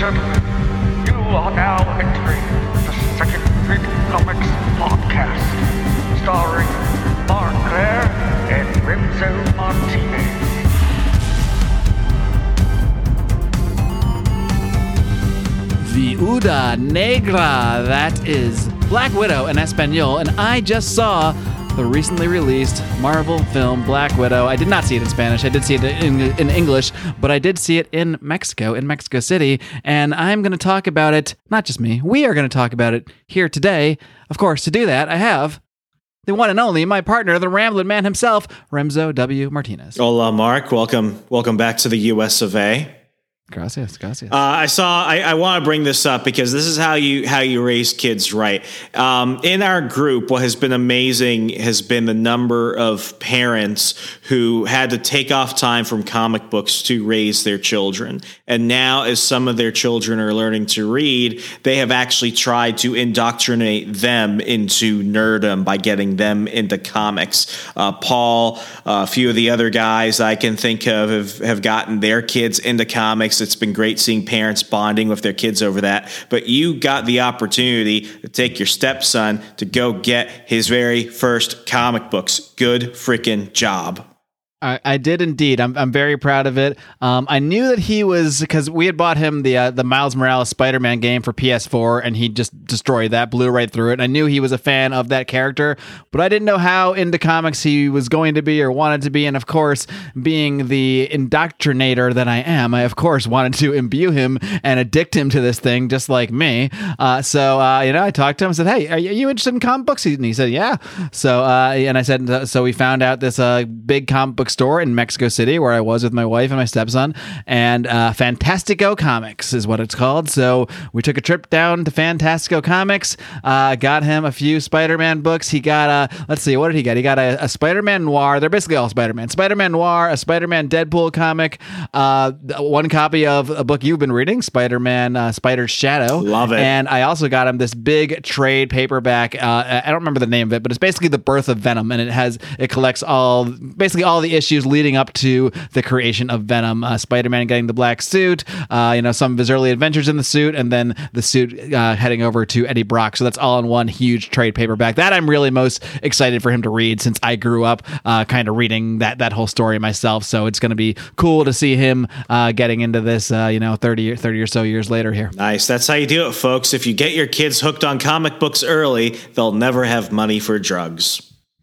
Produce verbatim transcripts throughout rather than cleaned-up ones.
gentlemen, you are now entering the Second Big Comics podcast, starring Mark Claire and Remso Martinez. Viuda Negra, that is Black Widow in Espanol, and I just saw the recently released Marvel film Black Widow. I did not see it in Spanish. I did see it in, in English, but I did see it in Mexico, in Mexico City, and I'm going to talk about it, not just me, we are going to talk about it here today. Of course, to do that, I have the one and only, my partner, the Ramblin' Man himself, Remso W. Martinez. Hola, Mark. Welcome welcome back to the U S of A. Gracias, gracias. Uh, I saw. I, I want to bring this up because this is how you how you raise kids right. Um, in our group, what has been amazing has been the number of parents who had to take off time from comic books to raise their children. And now, as some of their children are learning to read, they have actually tried to indoctrinate them into nerdom by getting them into comics. Uh, Paul, uh, a few of the other guys I can think of have, have gotten their kids into comics. It's been great seeing parents bonding with their kids over that. But you got the opportunity to take your stepson to go get his very first comic books. Good freaking job. I, I did indeed. I'm I'm very proud of it. Um, I knew that he was, because we had bought him the uh, the Miles Morales Spider-Man game for P S four, and he just destroyed that, blew right through it. And I knew he was a fan of that character, but I didn't know how into comics he was going to be or wanted to be. And of course, being the indoctrinator that I am, I of course wanted to imbue him and addict him to this thing, just like me. Uh, so uh, you know, I talked to him and said, "Hey, are you, are you interested in comic books?" And he said, "Yeah." So uh, and I said, so we found out this uh, big comic book store in Mexico City where I was with my wife and my stepson, and uh, Fantastico Comics is what it's called. So we took a trip down to Fantastico Comics, uh, got him a few Spider-Man books. He got a, let's see, what did he get? He got a, a Spider-Man Noir. They're basically all Spider-Man. Spider-Man Noir, a Spider-Man Deadpool comic, uh, one copy of a book you've been reading, Spider-Man uh, Spider's Shadow. Love it. And I also got him this big trade paperback. Uh, I don't remember the name of it, but it's basically The Birth of Venom, and it has, it collects all, basically all the issues leading up to the creation of Venom. Uh, Spider-Man getting the black suit, uh, you know, some of his early adventures in the suit, and then the suit uh, heading over to Eddie Brock. So that's all in one huge trade paperback. That I'm really most excited for him to read, since I grew up uh, kind of reading that that whole story myself. So it's going to be cool to see him uh, getting into this, uh, you know, thirty, thirty or so years later here. Nice. That's how you do it, folks. If you get your kids hooked on comic books early, they'll never have money for drugs.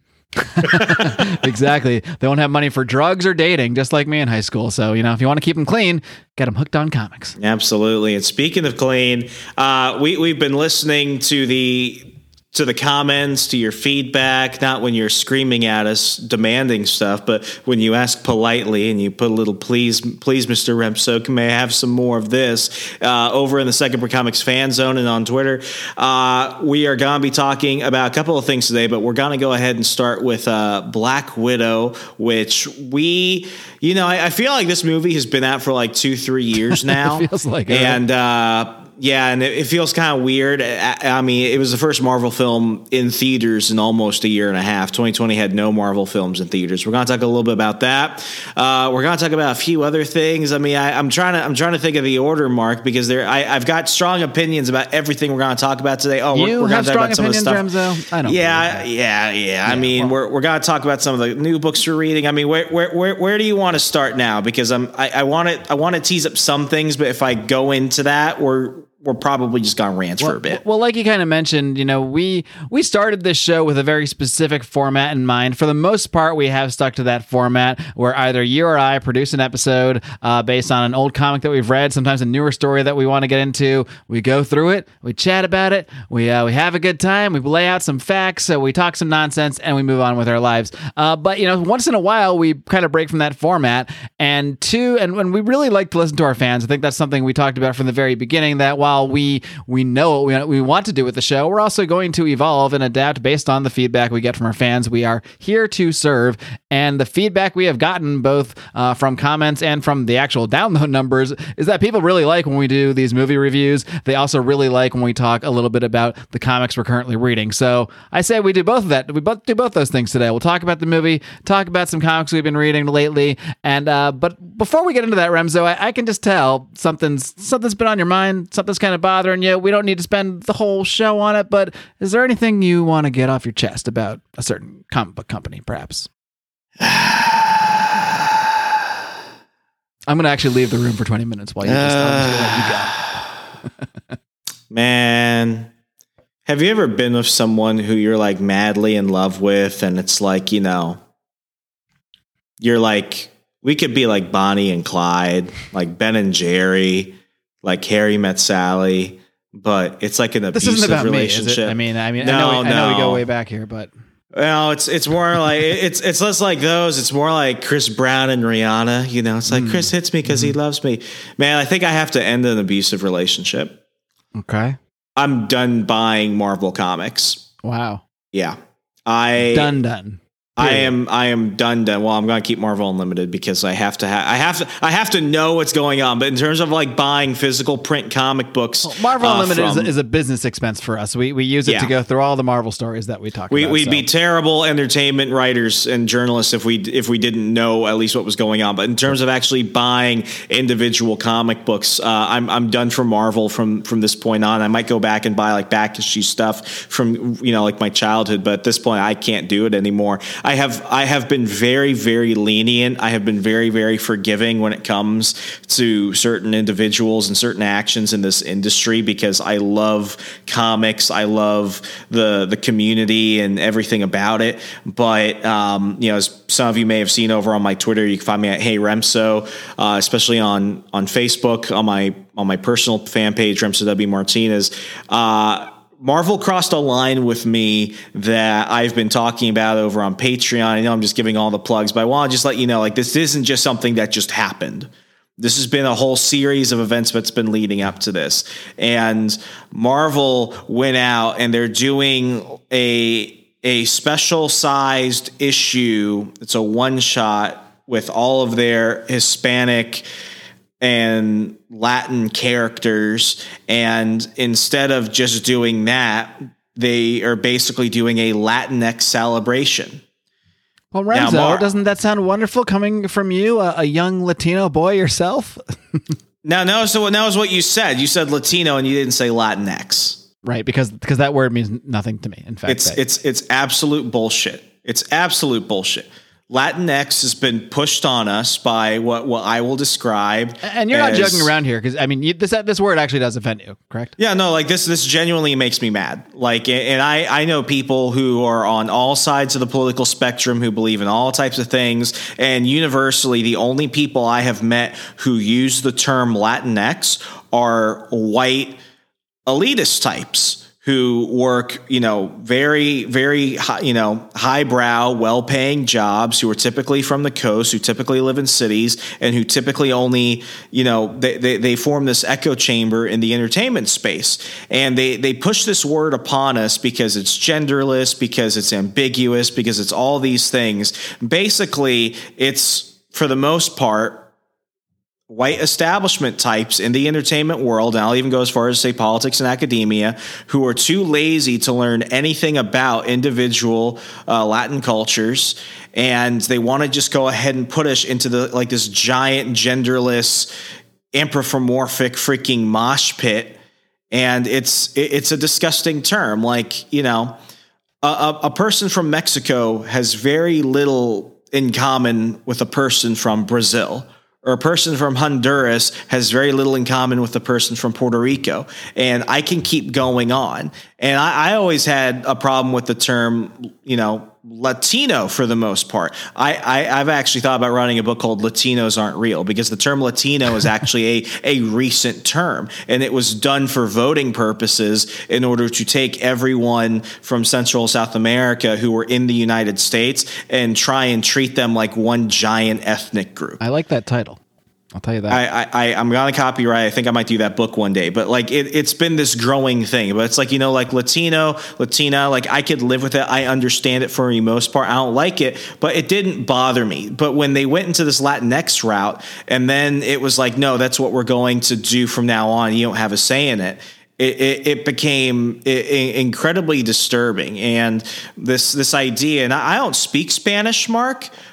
Exactly. They won't have money for drugs or dating, just like me in high school. So, you know, if you want to keep them clean, get them hooked on comics. Absolutely. And speaking of clean, uh, we, we've been listening to the to the comments, to your feedback, not when you're screaming at us, demanding stuff, but when you ask politely and you put a little, please, please, Mister Remso, may I have some more of this, uh, over in the Second Big Comics fan zone and on Twitter. Uh, we are going to be talking about a couple of things today, but we're going to go ahead and start with uh, Black Widow, which we, you know, I, I feel like this movie has been out for like two, three years now. It feels like it. And, uh, yeah, and it, it feels kind of weird. I, I mean, it was the first Marvel film in theaters in almost a year and a half. twenty twenty had no Marvel films in theaters. We're going to talk a little bit about that. Uh, we're going to talk about a few other things. I mean, I, I'm trying to I'm trying to think of the order, Mark, because there I, I've got strong opinions about everything we're going to talk about today. Oh, you we're, we're have going to talk strong about some opinions, of the stuff. Remso? I don't. Yeah, yeah, yeah, yeah. I mean, well, we're we're going to talk about some of the new books you're reading. I mean, where where where, where do you want to start now? Because I'm I, I want to I want to tease up some things, but if I go into that, we're we're probably just gonna rant well, for a bit. Well, like you kind of mentioned, you know, we we started this show with a very specific format in mind. For the most part, we have stuck to that format where either you or I produce an episode uh, based on an old comic that we've read, sometimes a newer story that we want to get into. We go through it, we chat about it, we uh, we have a good time, we lay out some facts, so we talk some nonsense, and we move on with our lives. Uh, but you know, once in a while, we kind of break from that format. And two, and when we really like to listen to our fans, I think that's something we talked about from the very beginning. That while we we know what we, we want to do with the show, we're also going to evolve and adapt based on the feedback we get from our fans. We are here to serve, and the feedback we have gotten both uh, from comments and from the actual download numbers is that people really like when we do these movie reviews. They also really like when we talk a little bit about the comics we're currently reading. So I say we do both of that. We both do both those things today. We'll talk about the movie, talk about some comics we've been reading lately, and uh, but before we get into that, Remso, I, I can just tell something's something's been on your mind. Something's kind of bothering you. We don't need to spend the whole show on it, but is there anything you want to get off your chest about a certain comic book company, perhaps? I'm going to actually leave the room for twenty minutes while you just uh, let you go. Man, have you ever been with someone who you're like madly in love with, and it's like, you know, you're like, we could be like Bonnie and Clyde, like Ben and Jerry, like Harry Met Sally, but it's like an abusive this isn't about relationship. Me, is it? I mean, I mean, no, I, know we, no. I know we go way back here, but well, it's it's more like it's it's less like those. It's more like Chris Brown and Rihanna. You know, it's like mm. Chris hits me because mm-hmm. he loves me. Man, I think I have to end an abusive relationship. Okay, I'm done buying Marvel comics. Wow. Yeah, I done done. I am I am done done. Well, I'm going to keep Marvel Unlimited because I have to ha- I have to I have to know what's going on. But in terms of like buying physical print comic books, well, Marvel uh, Unlimited from, is, a, is a business expense for us. We we use it yeah. to go through all the Marvel stories that we talk we, about. We'd so. be terrible entertainment writers and journalists if we if we didn't know at least what was going on. But in terms of actually buying individual comic books, uh, I'm I'm done for Marvel from from this point on. I might go back and buy like back issue stuff from you know like my childhood, but at this point I can't do it anymore. I have I have been very, very lenient. I have been very, very forgiving when it comes to certain individuals and certain actions in this industry because I love comics. I love the the community and everything about it. But, um, you know, as some of you may have seen over on my Twitter, you can find me at Hey Remso, uh, especially on, on Facebook, on my, on my personal fan page, Remso W. Martinez. Uh, Marvel crossed a line with me that I've been talking about over on Patreon. I know I'm just giving all the plugs, but I want to just let you know, like, this isn't just something that just happened. This has been a whole series of events that's been leading up to this. And Marvel went out and they're doing a, a special sized issue. It's a one shot with all of their Hispanic and Latin characters. And instead of just doing that, they are basically doing a Latinx celebration. Well, Remso, Mar- doesn't that sound wonderful coming from you, a, a young Latino boy yourself? Now, no, so that was what you said. You said Latino and you didn't say Latinx. Right, because because that word means nothing to me. In fact, it's it's it's absolute bullshit. It's absolute bullshit. Latinx has been pushed on us by what, what I will describe. And you're as, not joking around here because I mean, you, this this word actually does offend you, correct? Yeah, no, like this this genuinely makes me mad. Like, and I I know people who are on all sides of the political spectrum who believe in all types of things, and universally, the only people I have met who use the term Latinx are white elitist types who work, you know, very, very, high, you know, highbrow, well-paying jobs, who are typically from the coast, who typically live in cities, and who typically only, you know, they they, they form this echo chamber in the entertainment space. And they they push this word upon us because it's genderless, because it's ambiguous, because it's all these things. Basically, it's, for the most part, white establishment types in the entertainment world, and I'll even go as far as say politics and academia, who are too lazy to learn anything about individual uh, Latin cultures, and they want to just go ahead and put us into the like this giant genderless anthropomorphic freaking mosh pit, and it's it's a disgusting term. Like, you know, a, a person from Mexico has very little in common with a person from Brazil. Or a person from Honduras has very little in common with a person from Puerto Rico. And I can keep going on. And I, I always had a problem with the term, you know, Latino for the most part. I, I, I've actually thought about writing a book called Latinos Aren't Real, because the term Latino is actually a, a recent term. And it was done for voting purposes in order to take everyone from Central South America who were in the United States and try and treat them like one giant ethnic group. I like that title. I'll tell you that. I, I, I'm going to copyright. I think I might do that book one day. But like it, it's been this growing thing. But it's like, you know, like Latino, Latina, like I could live with it. I understand it for the most part. I don't like it, but it didn't bother me. But when they went into this Latinx route, and then it was like, no, that's what we're going to do from now on. You don't have a say in it. It, it, it became incredibly disturbing. And this this idea, and I don't speak Spanish, Mark,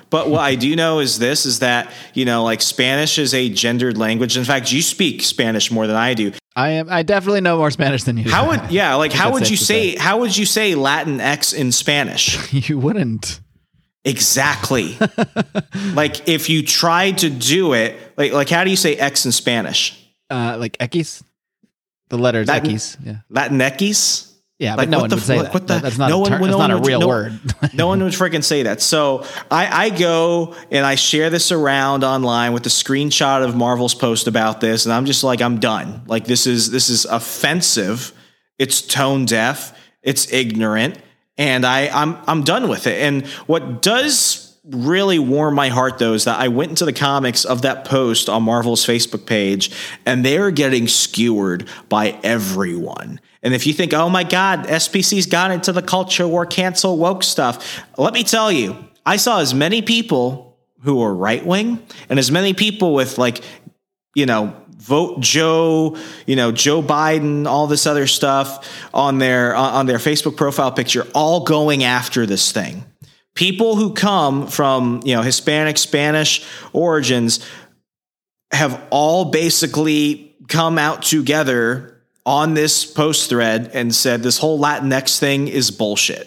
But what I do know is this, is that, you know, like Spanish is a gendered language. In fact, you speak Spanish more than I do. I am. I definitely know more Spanish than you. How would, yeah, like how would you say, say, how would you say Latinx in Spanish? You wouldn't. Exactly. Like if you tried to do it, like, like how do you say X in Spanish? Uh, like X? The letters Latin, X. Yeah. Latinx? Yeah, like, but no what one the, would say like, that. What the, that's not, no a, one, ter- no that's one not a would, real no, word. No one would freaking say that. So I, I go and I share this around online with the screenshot of Marvel's post about this, and I'm just like, I'm done. Like this is this is offensive. It's tone deaf. It's ignorant, and I I'm I'm done with it. And what does really warmed my heart, though, is that I went into the comics of that post on Marvel's Facebook page, and they're getting skewered by everyone. And if you think, oh my God, S P C's got into the culture war, cancel woke stuff, let me tell you, I saw as many people who were right wing and as many people with like, you know, vote Joe, you know, Joe Biden, all this other stuff on their on their Facebook profile picture, all going after this thing. People who come from, you know, Hispanic, Spanish origins have all basically come out together on this post thread and said this whole Latinx thing is bullshit.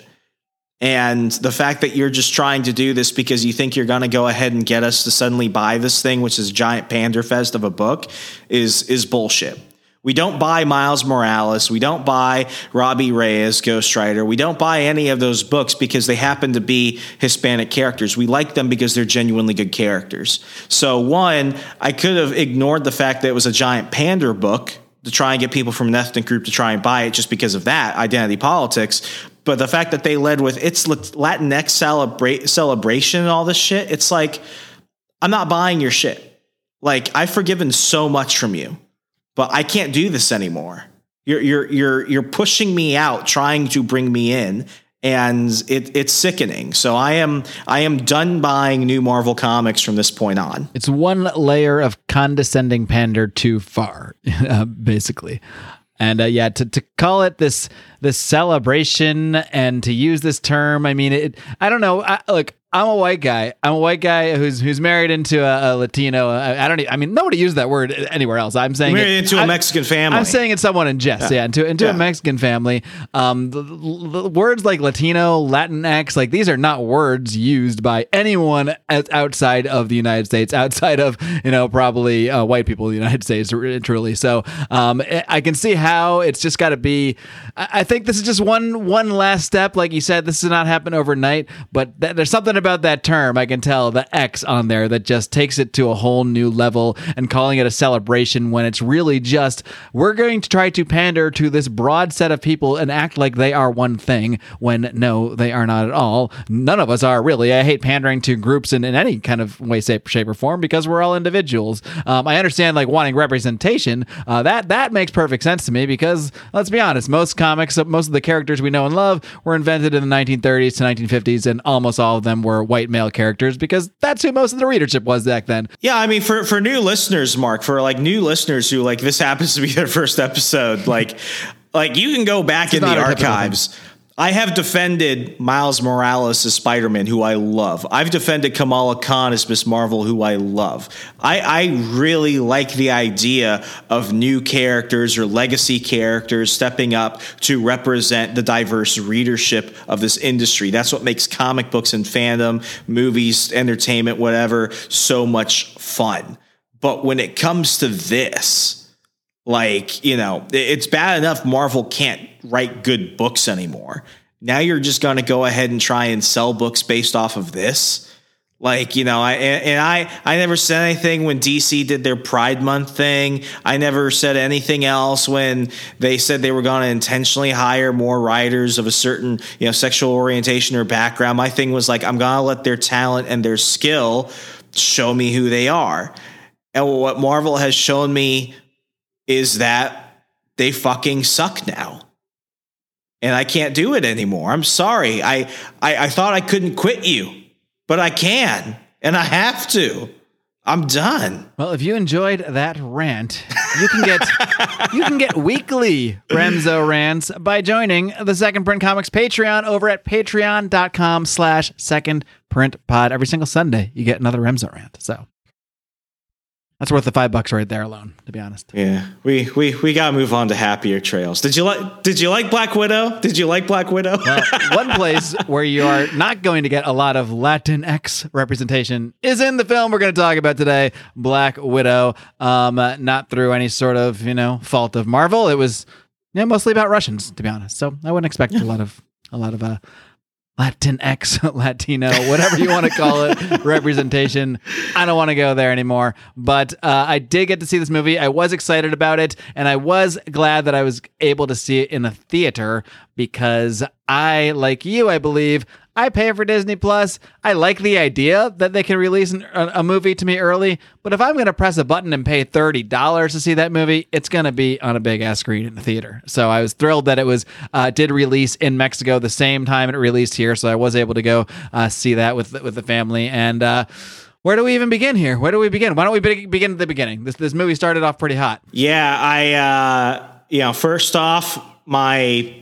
And the fact that you're just trying to do this because you think you're going to go ahead and get us to suddenly buy this thing, which is a giant panderfest of a book, is is bullshit. We don't buy Miles Morales. We don't buy Robbie Reyes, Ghost Rider. We don't buy any of those books because they happen to be Hispanic characters. We like them because they're genuinely good characters. So one, I could have ignored the fact that it was a giant pander book to try and get people from an ethnic group to try and buy it just because of that, identity politics. But the fact that they led with it's Latinx celebra- celebration and all this shit, it's like, I'm not buying your shit. Like, I've forgiven so much from you. But I can't do this anymore. You're you're you're you're pushing me out, trying to bring me in, and it it's sickening. So I am I am done buying new Marvel comics from this point on. It's one layer of condescending pander too far, uh, basically. And uh, yeah, to to call it this this celebration and to use this term, I mean, it. I don't know. I, look. I'm a white guy. I'm a white guy who's who's married into a, a Latino. I, I don't. I mean, nobody used that word anywhere else. I'm saying married it, into I, a Mexican family. I'm saying it's someone in jest. Yeah, yeah into into yeah. a Mexican family. Um, the, the words like Latino, Latinx, like these are not words used by anyone outside of the United States, outside of you know probably uh, white people in the United States, truly. So um, I can see how it's just got to be. I think this is just one one last step. Like you said, this does not happen overnight, but th- there's something about that term, I can tell the X on there that just takes it to a whole new level, and calling it a celebration when it's really just, we're going to try to pander to this broad set of people and act like they are one thing when no, they are not at all. None of us are really. I hate pandering to groups in, in any kind of way, shape, shape or form because we're all individuals. Um, I understand like wanting representation. Uh, that, that makes perfect sense to me because let's be honest, most comics, most of the characters we know and love were invented in the nineteen thirties to nineteen fifties, and almost all of them were white male characters because that's who most of the readership was back then. Yeah, I mean, for for new listeners, Mark, for like new listeners who like this happens to be their first episode, like like you can go back in the archives. I have defended Miles Morales as Spider-Man, who I love. I've defended Kamala Khan as Miz Marvel, who I love. I, I really like the idea of new characters or legacy characters stepping up to represent the diverse readership of this industry. That's what makes comic books and fandom, movies, entertainment, whatever, so much fun. But when it comes to this, like, you know, it's bad enough Marvel can't write good books anymore. Now you're just going to go ahead and try and sell books based off of this. Like, you know, I and, and I I never said anything when D C did their Pride Month thing. I never said anything else when they said they were going to intentionally hire more writers of a certain, you know, sexual orientation or background. My thing was like, I'm going to let their talent and their skill show me who they are. And what Marvel has shown me is that they fucking suck now. And I can't do it anymore. I'm sorry. I, I, I thought I couldn't quit you, but I can, and I have to. I'm done. Well, if you enjoyed that rant, you can get you can get weekly Remso rants by joining the Second Print Comics Patreon over at patreon.com slash second print pod. Every single Sunday, you get another Remso rant. So that's worth the five bucks right there alone, to be honest. Yeah, we we we gotta move on to happier trails. Did you like Did you like Black Widow? Did you like Black Widow? Well, one place where you are not going to get a lot of Latinx representation is in the film we're going to talk about today, Black Widow. Um, uh, not through any sort of you know fault of Marvel. It was yeah, mostly about Russians, to be honest. So I wouldn't expect a lot of a lot of uh, Latinx, Latino, whatever you want to call it, representation. I don't want to go there anymore. But uh, I did get to see this movie. I was excited about it, and I was glad that I was able to see it in a theater because I, like you, I believe, I pay for Disney Plus. I like the idea that they can release an, a, a movie to me early, but if I'm going to press a button and pay thirty dollars to see that movie, it's going to be on a big ass screen in the theater. So I was thrilled that it was uh, did release in Mexico the same time it released here, so I was able to go uh, see that with with the family. And uh, where do we even begin here? Where do we begin? Why don't we be- begin at the beginning? This this movie started off pretty hot. Yeah, I uh, you know, first off, my.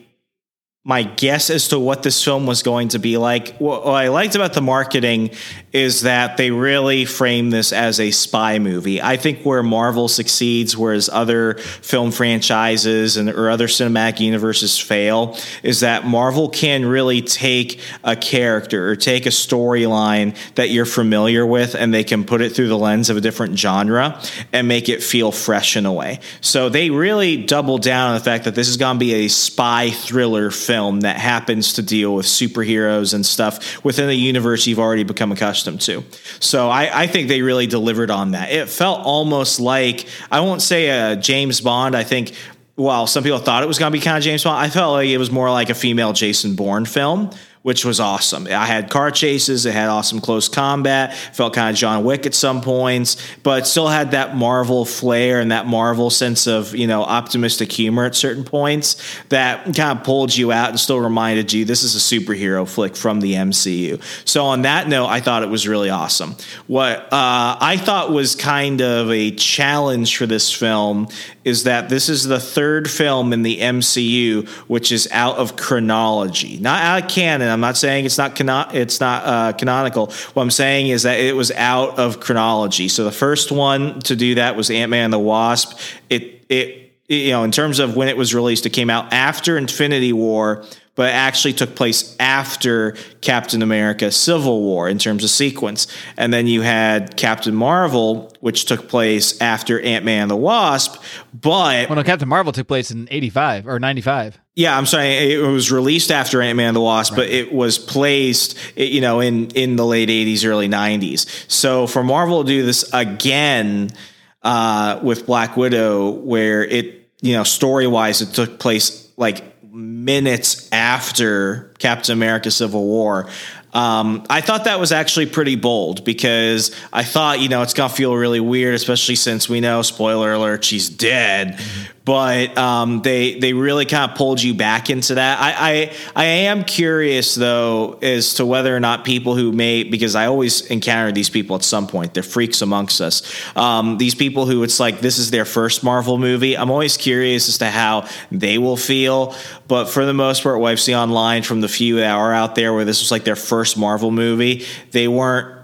My guess as to what this film was going to be like, what I liked about the marketing is that they really frame this as a spy movie. I think where Marvel succeeds, whereas other film franchises and or other cinematic universes fail, is that Marvel can really take a character or take a storyline that you're familiar with and they can put it through the lens of a different genre and make it feel fresh in a way. So they really double down on the fact that this is going to be a spy thriller film. Film that happens to deal with superheroes and stuff within a universe you've already become accustomed to. So I, I think they really delivered on that. It felt almost like, I won't say a James Bond. I think, while some people thought it was going to be kind of James Bond, I felt like it was more like a female Jason Bourne film, which was awesome. I had car chases. It had awesome close combat. Felt kind of John Wick at some points, but still had that Marvel flair and that Marvel sense of, you know, optimistic humor at certain points that kind of pulled you out and still reminded you this is a superhero flick from the M C U. So on that note, I thought it was really awesome. What uh, I thought was kind of a challenge for this film is that this is the third film in the M C U which is out of chronology, not out of canon. I'm not saying it's not cano- it's not uh, canonical. What I'm saying is that it was out of chronology. So the first one to do that was Ant-Man and the Wasp. It it you know, in terms of when it was released, it came out after Infinity War, but it actually took place after Captain America Civil War in terms of sequence. And then you had Captain Marvel, which took place after Ant-Man and the Wasp. But well, no, Captain Marvel took place in eighty-five or ninety-five. Yeah, I'm sorry. It was released after Ant-Man and the Wasp, right, but it was placed, you know, in, in the late eighties, early nineties. So for Marvel to do this again uh, with Black Widow, where it, you know, story-wise, it took place like minutes after Captain America Civil War. Um, I thought that was actually pretty bold because I thought, you know, it's going to feel really weird, especially since we know, spoiler alert, she's dead. Mm-hmm. But um, they they really kind of pulled you back into that. I, I I am curious, though, as to whether or not people who may, because I always encounter these people at some point. They're freaks amongst us. Um, these people who it's like this is their first Marvel movie. I'm always curious as to how they will feel. But for the most part, what I've seen online from the few that are out there where this was like their first Marvel movie, they weren't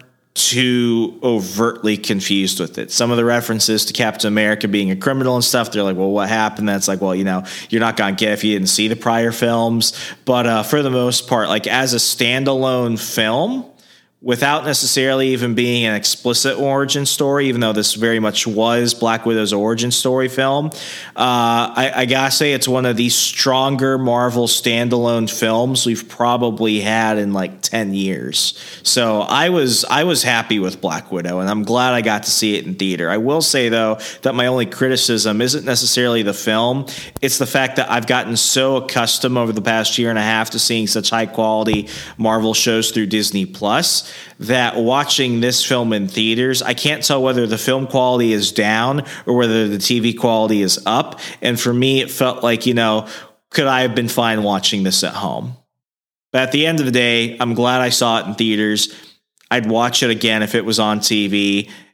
too overtly confused with it. Some of the references to Captain America being a criminal and stuff, they're like, well, what happened? That's like, well, you know, you're not going to get if you didn't see the prior films. But uh, for the most part, like as a standalone film, without necessarily even being an explicit origin story, even though this very much was Black Widow's origin story film, uh, I, I gotta say it's one of the stronger Marvel standalone films we've probably had in like ten years. So I was I was happy with Black Widow, and I'm glad I got to see it in theater. I will say, though, that my only criticism isn't necessarily the film. It's the fact that I've gotten so accustomed over the past year and a half to seeing such high-quality Marvel shows through Disney Plus that watching this film in theaters, I can't tell whether the film quality is down or whether the T V quality is up. And for me, it felt like, you know, could I have been fine watching this at home? But at the end of the day, I'm glad I saw it in theaters. I'd watch it again if it was on T V.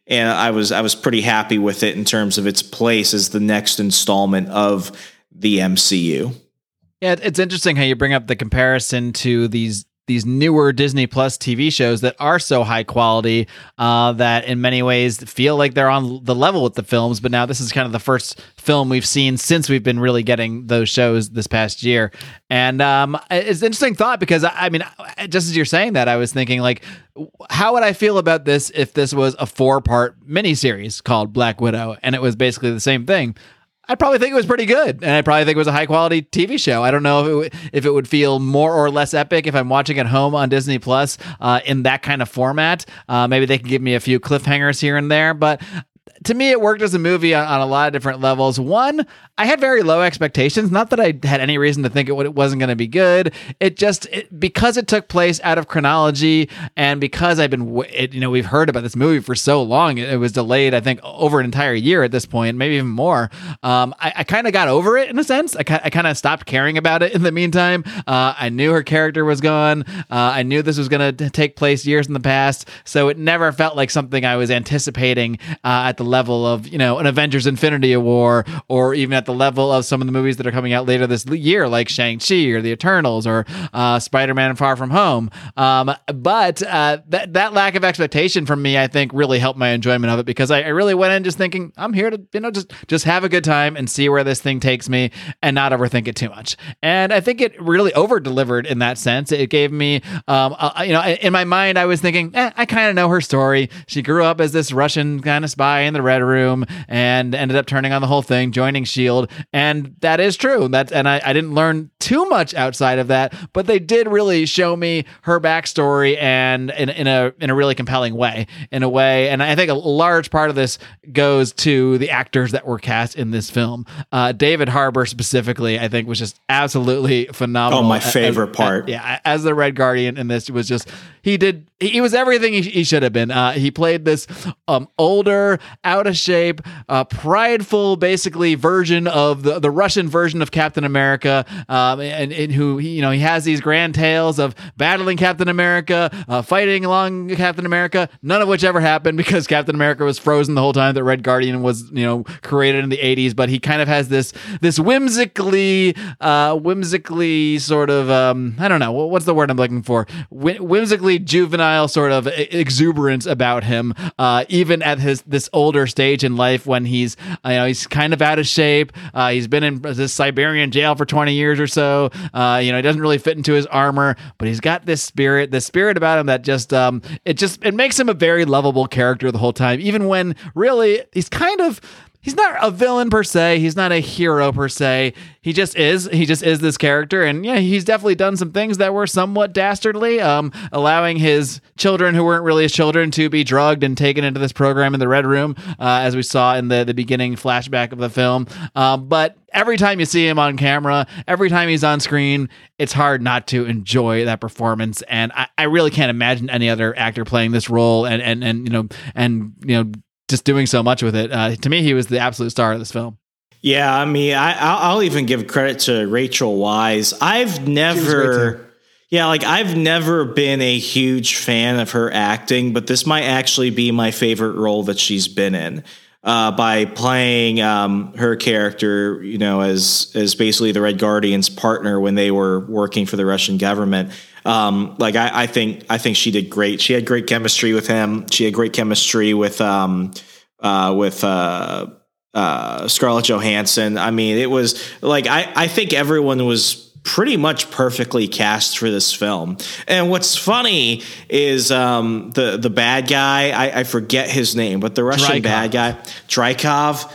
and I was I was pretty happy with it in terms of its place as the next installment of the M C U. Yeah, it's interesting how you bring up the comparison to these these newer Disney Plus T V shows that are so high quality uh, that in many ways feel like they're on the level with the films. But now this is kind of the first film we've seen since we've been really getting those shows this past year. And um, it's an interesting thought because, I mean, just as you're saying that, I was thinking, like, how would I feel about this if this was a four-part miniseries called Black Widow and it was basically the same thing? I'd probably think it was pretty good, and I probably think it was a high-quality T V show. I don't know if it, w- if it would feel more or less epic if I'm watching at home on Disney Plus uh, in that kind of format. Uh, maybe they can give me a few cliffhangers here and there, but to me, it worked as a movie on, on a lot of different levels. One, I had very low expectations. Not that I had any reason to think it, it wasn't going to be good. It just it, because it took place out of chronology, and because I've been, it, you know, we've heard about this movie for so long. It, it was delayed, I think, over an entire year at this point, maybe even more. Um, I, I kind of got over it in a sense. I, I kind of stopped caring about it in the meantime. Uh, I knew her character was gone. Uh, I knew this was going to take place years in the past, so it never felt like something I was anticipating uh, at the level of, you know, an Avengers Infinity War, or even at the level of some of the movies that are coming out later this year, like Shang-Chi or the Eternals or uh, Spider-Man Far From Home. Um, but uh, that that lack of expectation from me, I think, really helped my enjoyment of it, because I, I really went in just thinking, I'm here to, you know, just just have a good time and see where this thing takes me and not overthink it too much. And I think it really over-delivered in that sense. It gave me, um, uh, you know, in my mind, I was thinking, eh, I kind of know her story. She grew up as this Russian kind of spy in the Red Room and ended up turning on the whole thing, joining S H I E L D. And that is true. That's, and I, I didn't learn too much outside of that, but they did really show me her backstory, and in, in a in a really compelling way, in a way. And I think a large part of this goes to the actors that were cast in this film. Uh, David Harbour specifically, I think, was just absolutely phenomenal. Oh, my favorite as, part. As, yeah, as the Red Guardian in this was just, he did, he was everything he, he should have been. Uh, he played this um, older, out of shape, uh, prideful, basically version of the, the Russian version of Captain America, um, and, and who, you know, he has these grand tales of battling Captain America, uh, fighting along Captain America, none of which ever happened because Captain America was frozen the whole time that Red Guardian was, you know, created in the eighties. But he kind of has this this whimsically, uh, whimsically sort of, um, I don't know, what's the word I'm looking for? Wh- whimsically juvenile sort of exuberance about him, uh, even at his this older stage in life when he's, you know, he's kind of out of shape. Uh, he's been in this Siberian jail for twenty years or so. Uh, you know, he doesn't really fit into his armor, but he's got this spirit, this spirit about him that just, um, it just, it makes him a very lovable character the whole time, even when really he's kind of, he's not a villain per se. He's not a hero per se. He just is. He just is this character. And yeah, he's definitely done some things that were somewhat dastardly, um, allowing his children who weren't really his children to be drugged and taken into this program in the Red Room, uh, as we saw in the, the beginning flashback of the film. Um, but every time you see him on camera, every time he's on screen, it's hard not to enjoy that performance. And I, I really can't imagine any other actor playing this role and, and, and, you know, and, you know, just doing so much with it. Uh, to me, he was the absolute star of this film. Yeah, I mean, I, I'll even give credit to Rachel Weisz. I've never, yeah, like I've never been a huge fan of her acting, but this might actually be my favorite role that she's been in. Uh, by playing um, her character, you know, as as basically the Red Guardian's partner when they were working for the Russian government. Um, like I, I think I think she did great. She had great chemistry with him. She had great chemistry with um, uh, with uh, uh, Scarlett Johansson. I mean, it was like I, I think everyone was pretty much perfectly cast for this film. And what's funny is um, the the bad guy, I, I forget his name, but the Russian Dreykov. bad guy, Dreykov.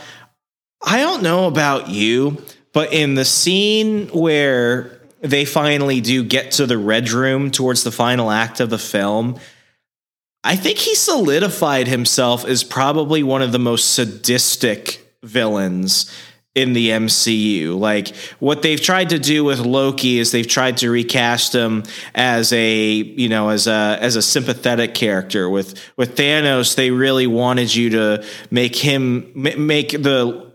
I don't know about you, but in the scene where they finally do get to the Red Room towards the final act of the film, I think he solidified himself as probably one of the most sadistic villains in the M C U. Like what they've tried to do with Loki is they've tried to recast him as a, you know, as a as a sympathetic character. With with Thanos, they really wanted you to make him make the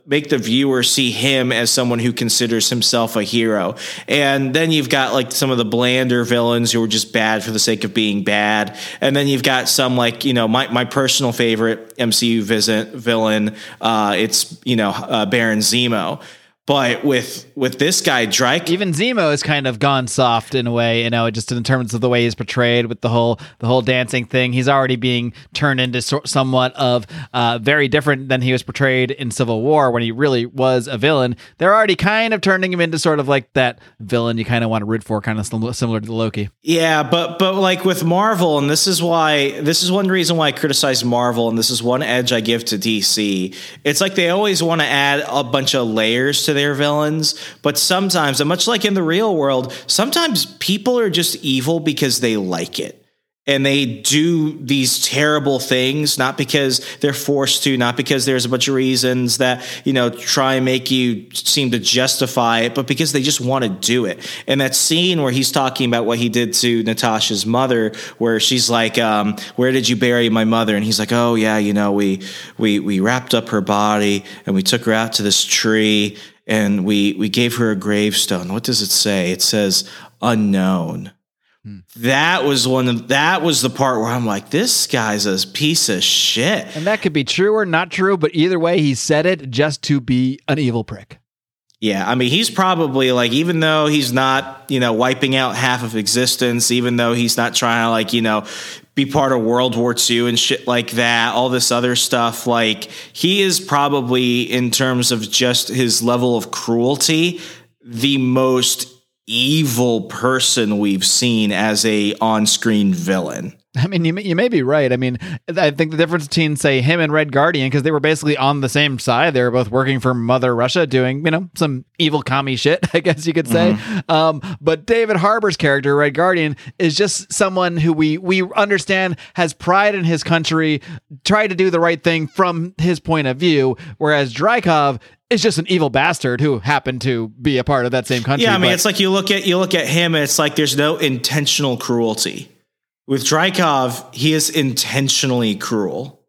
make the viewer see him as someone who considers himself a hero. And then you've got like some of the blander villains who are just bad for the sake of being bad. And then you've got some like, you know, my, my personal favorite M C U villain. Uh, it's, you know, uh, Baron Zemo. But with with this guy, Drake, even Zemo has kind of gone soft in a way, you know, just in terms of the way he's portrayed with the whole the whole dancing thing. He's already being turned into so, somewhat of uh, very different than he was portrayed in Civil War when he really was a villain. They're already kind of turning him into sort of like that villain you kind of want to root for, kind of similar to Loki. Yeah, but but like with Marvel, and this is why this is one reason why I criticize Marvel, and this is one edge I give to D C. It's like they always want to add a bunch of layers to their villains, but sometimes, and much like in the real world, sometimes people are just evil because they like it. And they do these terrible things, not because they're forced to, not because there's a bunch of reasons that, you know, try and make you seem to justify it, but because they just want to do it. And that scene where he's talking about what he did to Natasha's mother, where she's like, um, where did you bury my mother? And he's like, oh yeah, you know, we, we, we wrapped up her body and we took her out to this tree and we, we gave her a gravestone. What does it say? It says unknown. Hmm. That was one of, that was the part where I'm like, this guy's a piece of shit. And that could be true or not true, but either way, he said it just to be an evil prick. Yeah, I mean, he's probably like, even though he's not, you know, wiping out half of existence, even though he's not trying to like, you know, be part of World War Two and shit like that, all this other stuff, like he is probably, in terms of just his level of cruelty, the most evil person we've seen as a on-screen villain. I mean, you may, you may be right. I mean, I think the difference between, say, him and Red Guardian, because they were basically on the same side. They were both working for Mother Russia, doing, you know, some evil commie shit, I guess you could say. Mm-hmm. Um, but David Harbour's character, Red Guardian, is just someone who we we understand has pride in his country, tried to do the right thing from his point of view, whereas Dreykov is just an evil bastard who happened to be a part of that same country. Yeah, I mean, but- it's like you look at you look at him, and it's like there's no intentional cruelty. With Dreykov, he is intentionally cruel.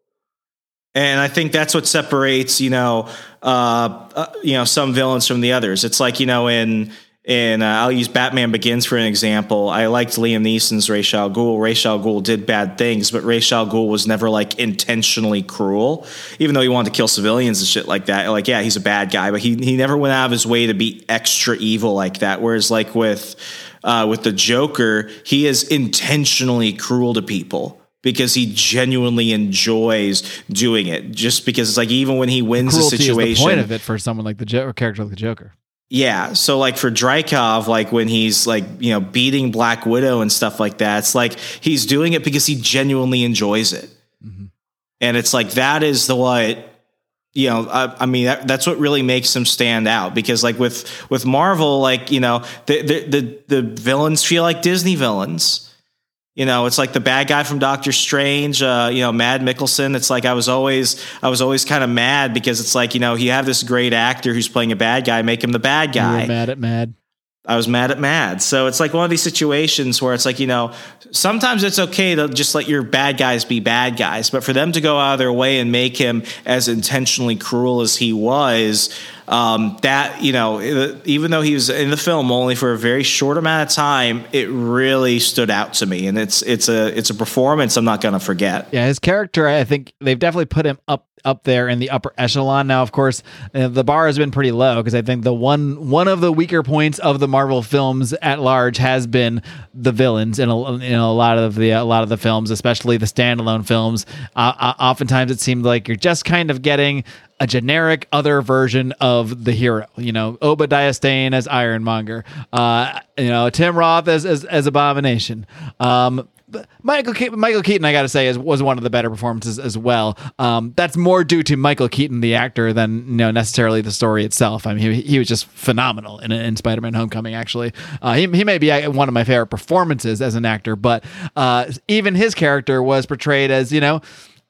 And I think that's what separates, you know, uh, uh, you know, some villains from the others. It's like, you know, in in uh, I'll use Batman Begins for an example. I liked Liam Neeson's Ra's al Ghul. Ra's al Ghul did bad things, but Ra's al Ghul was never like intentionally cruel, even though he wanted to kill civilians and shit like that. Like, yeah, he's a bad guy, but he he never went out of his way to be extra evil like that. Whereas like with Uh, with the Joker, he is intentionally cruel to people because he genuinely enjoys doing it. Just because it's like, even when he wins a situation, is the point of it for someone like the jo- character like the Joker. Yeah. So like for Dreykov, like when he's like, you know, beating Black Widow and stuff like that, it's like he's doing it because he genuinely enjoys it. Mm-hmm. And it's like, that is the what. You know, I, I mean, that, that's what really makes him stand out, because like with, with Marvel, like, you know, the, the, the, the villains feel like Disney villains. You know, it's like the bad guy from Doctor Strange, uh, you know, Mad Mikkelsen. It's like, I was always, I was always kind of mad because it's like, you know, you have this great actor who's playing a bad guy, make him the bad guy. You were mad at Mad. I was mad at Mad. So it's like one of these situations where it's like, you know, sometimes it's okay to just let your bad guys be bad guys, but for them to go out of their way and make him as intentionally cruel as he was, um, that, you know, even though he was in the film only for a very short amount of time, it really stood out to me. And it's, it's a, it's a performance I'm not going to forget. Yeah. His character, I think they've definitely put him up, up there in the upper echelon. Now, of course, uh, the bar has been pretty low, because I think the one, one of the weaker points of the Marvel films at large has been the villains in a, in a lot of the, a lot of the films, especially the standalone films. Uh, uh, oftentimes it seemed like you're just kind of getting a generic other version of the hero, you know, Obadiah Stane as Ironmonger, uh, you know, Tim Roth as, as, as Abomination. Um, Michael Ke- Michael Keaton, I got to say, is was one of the better performances as well. Um, that's more due to Michael Keaton, the actor, than, you know, necessarily the story itself. I mean, he, he was just phenomenal in, in Spider-Man: Homecoming. Actually, uh, he he may be one of my favorite performances as an actor, but uh, even his character was portrayed as, you know,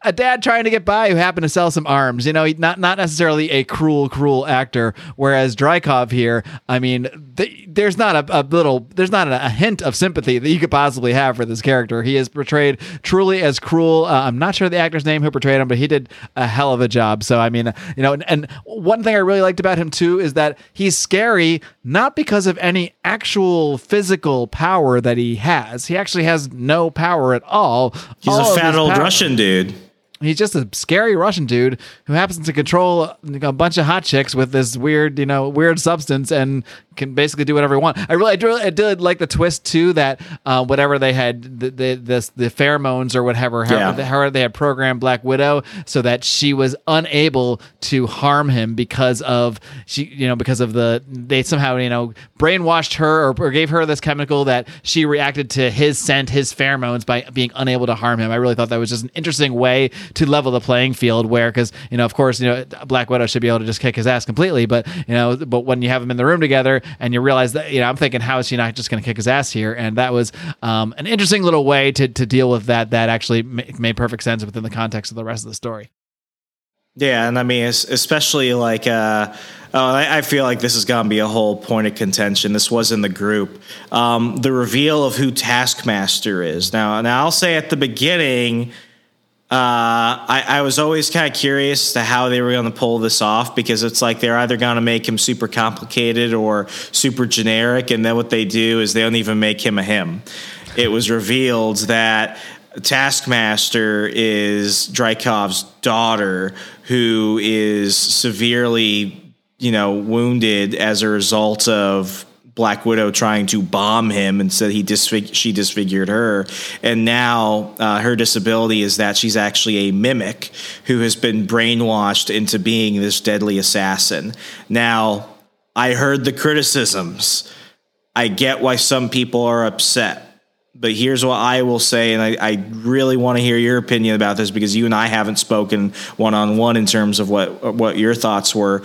a dad trying to get by who happened to sell some arms. You know, not not necessarily a cruel, cruel actor. Whereas Dreykov here, I mean, th- there's not a, a little, there's not a, a hint of sympathy that you could possibly have for this character. He is portrayed truly as cruel. Uh, I'm not sure the actor's name who portrayed him, but he did a hell of a job. So I mean, you know, and, and one thing I really liked about him too is that he's scary not because of any actual physical power that he has. He actually has no power at all. He's all a fat old power- Russian dude. He's just a scary Russian dude who happens to control a bunch of hot chicks with this weird, you know, weird substance and can basically do whatever he wants. I really, I did, I did like the twist too that uh, whatever they had, the the, this, the pheromones or whatever, Yeah. how, how they had programmed Black Widow so that she was unable to harm him because of she, you know, because of the they somehow you know brainwashed her or, or gave her this chemical that she reacted to his scent, his pheromones by being unable to harm him. I really thought that was just an interesting way to level the playing field where, because, you know, of course, you know, Black Widow should be able to just kick his ass completely, but, you know, but when you have them in the room together and you realize that, you know, I'm thinking, how is she not just going to kick his ass here? And that was um, an interesting little way to, to deal with that, that actually ma- made perfect sense within the context of the rest of the story. Yeah, and I mean, especially like, uh, oh, I, I feel like this is going to be a whole point of contention. This was in the group. Um, the reveal of who Taskmaster is. Now, now I'll say at the beginning, Uh, I, I was always kind of curious to how they were going to pull this off, because it's like they're either going to make him super complicated or super generic, and then what they do is they don't even make him a him. It was revealed that Taskmaster is Dreykov's daughter, who is severely, you know, wounded as a result of Black Widow trying to bomb him, and said he disfig- she disfigured her. And now uh, her disability is that she's actually a mimic who has been brainwashed into being this deadly assassin. Now, I heard the criticisms. I get why some people are upset. But here's what I will say, and I, I really want to hear your opinion about this, because you and I haven't spoken one-on-one in terms of what what your thoughts were.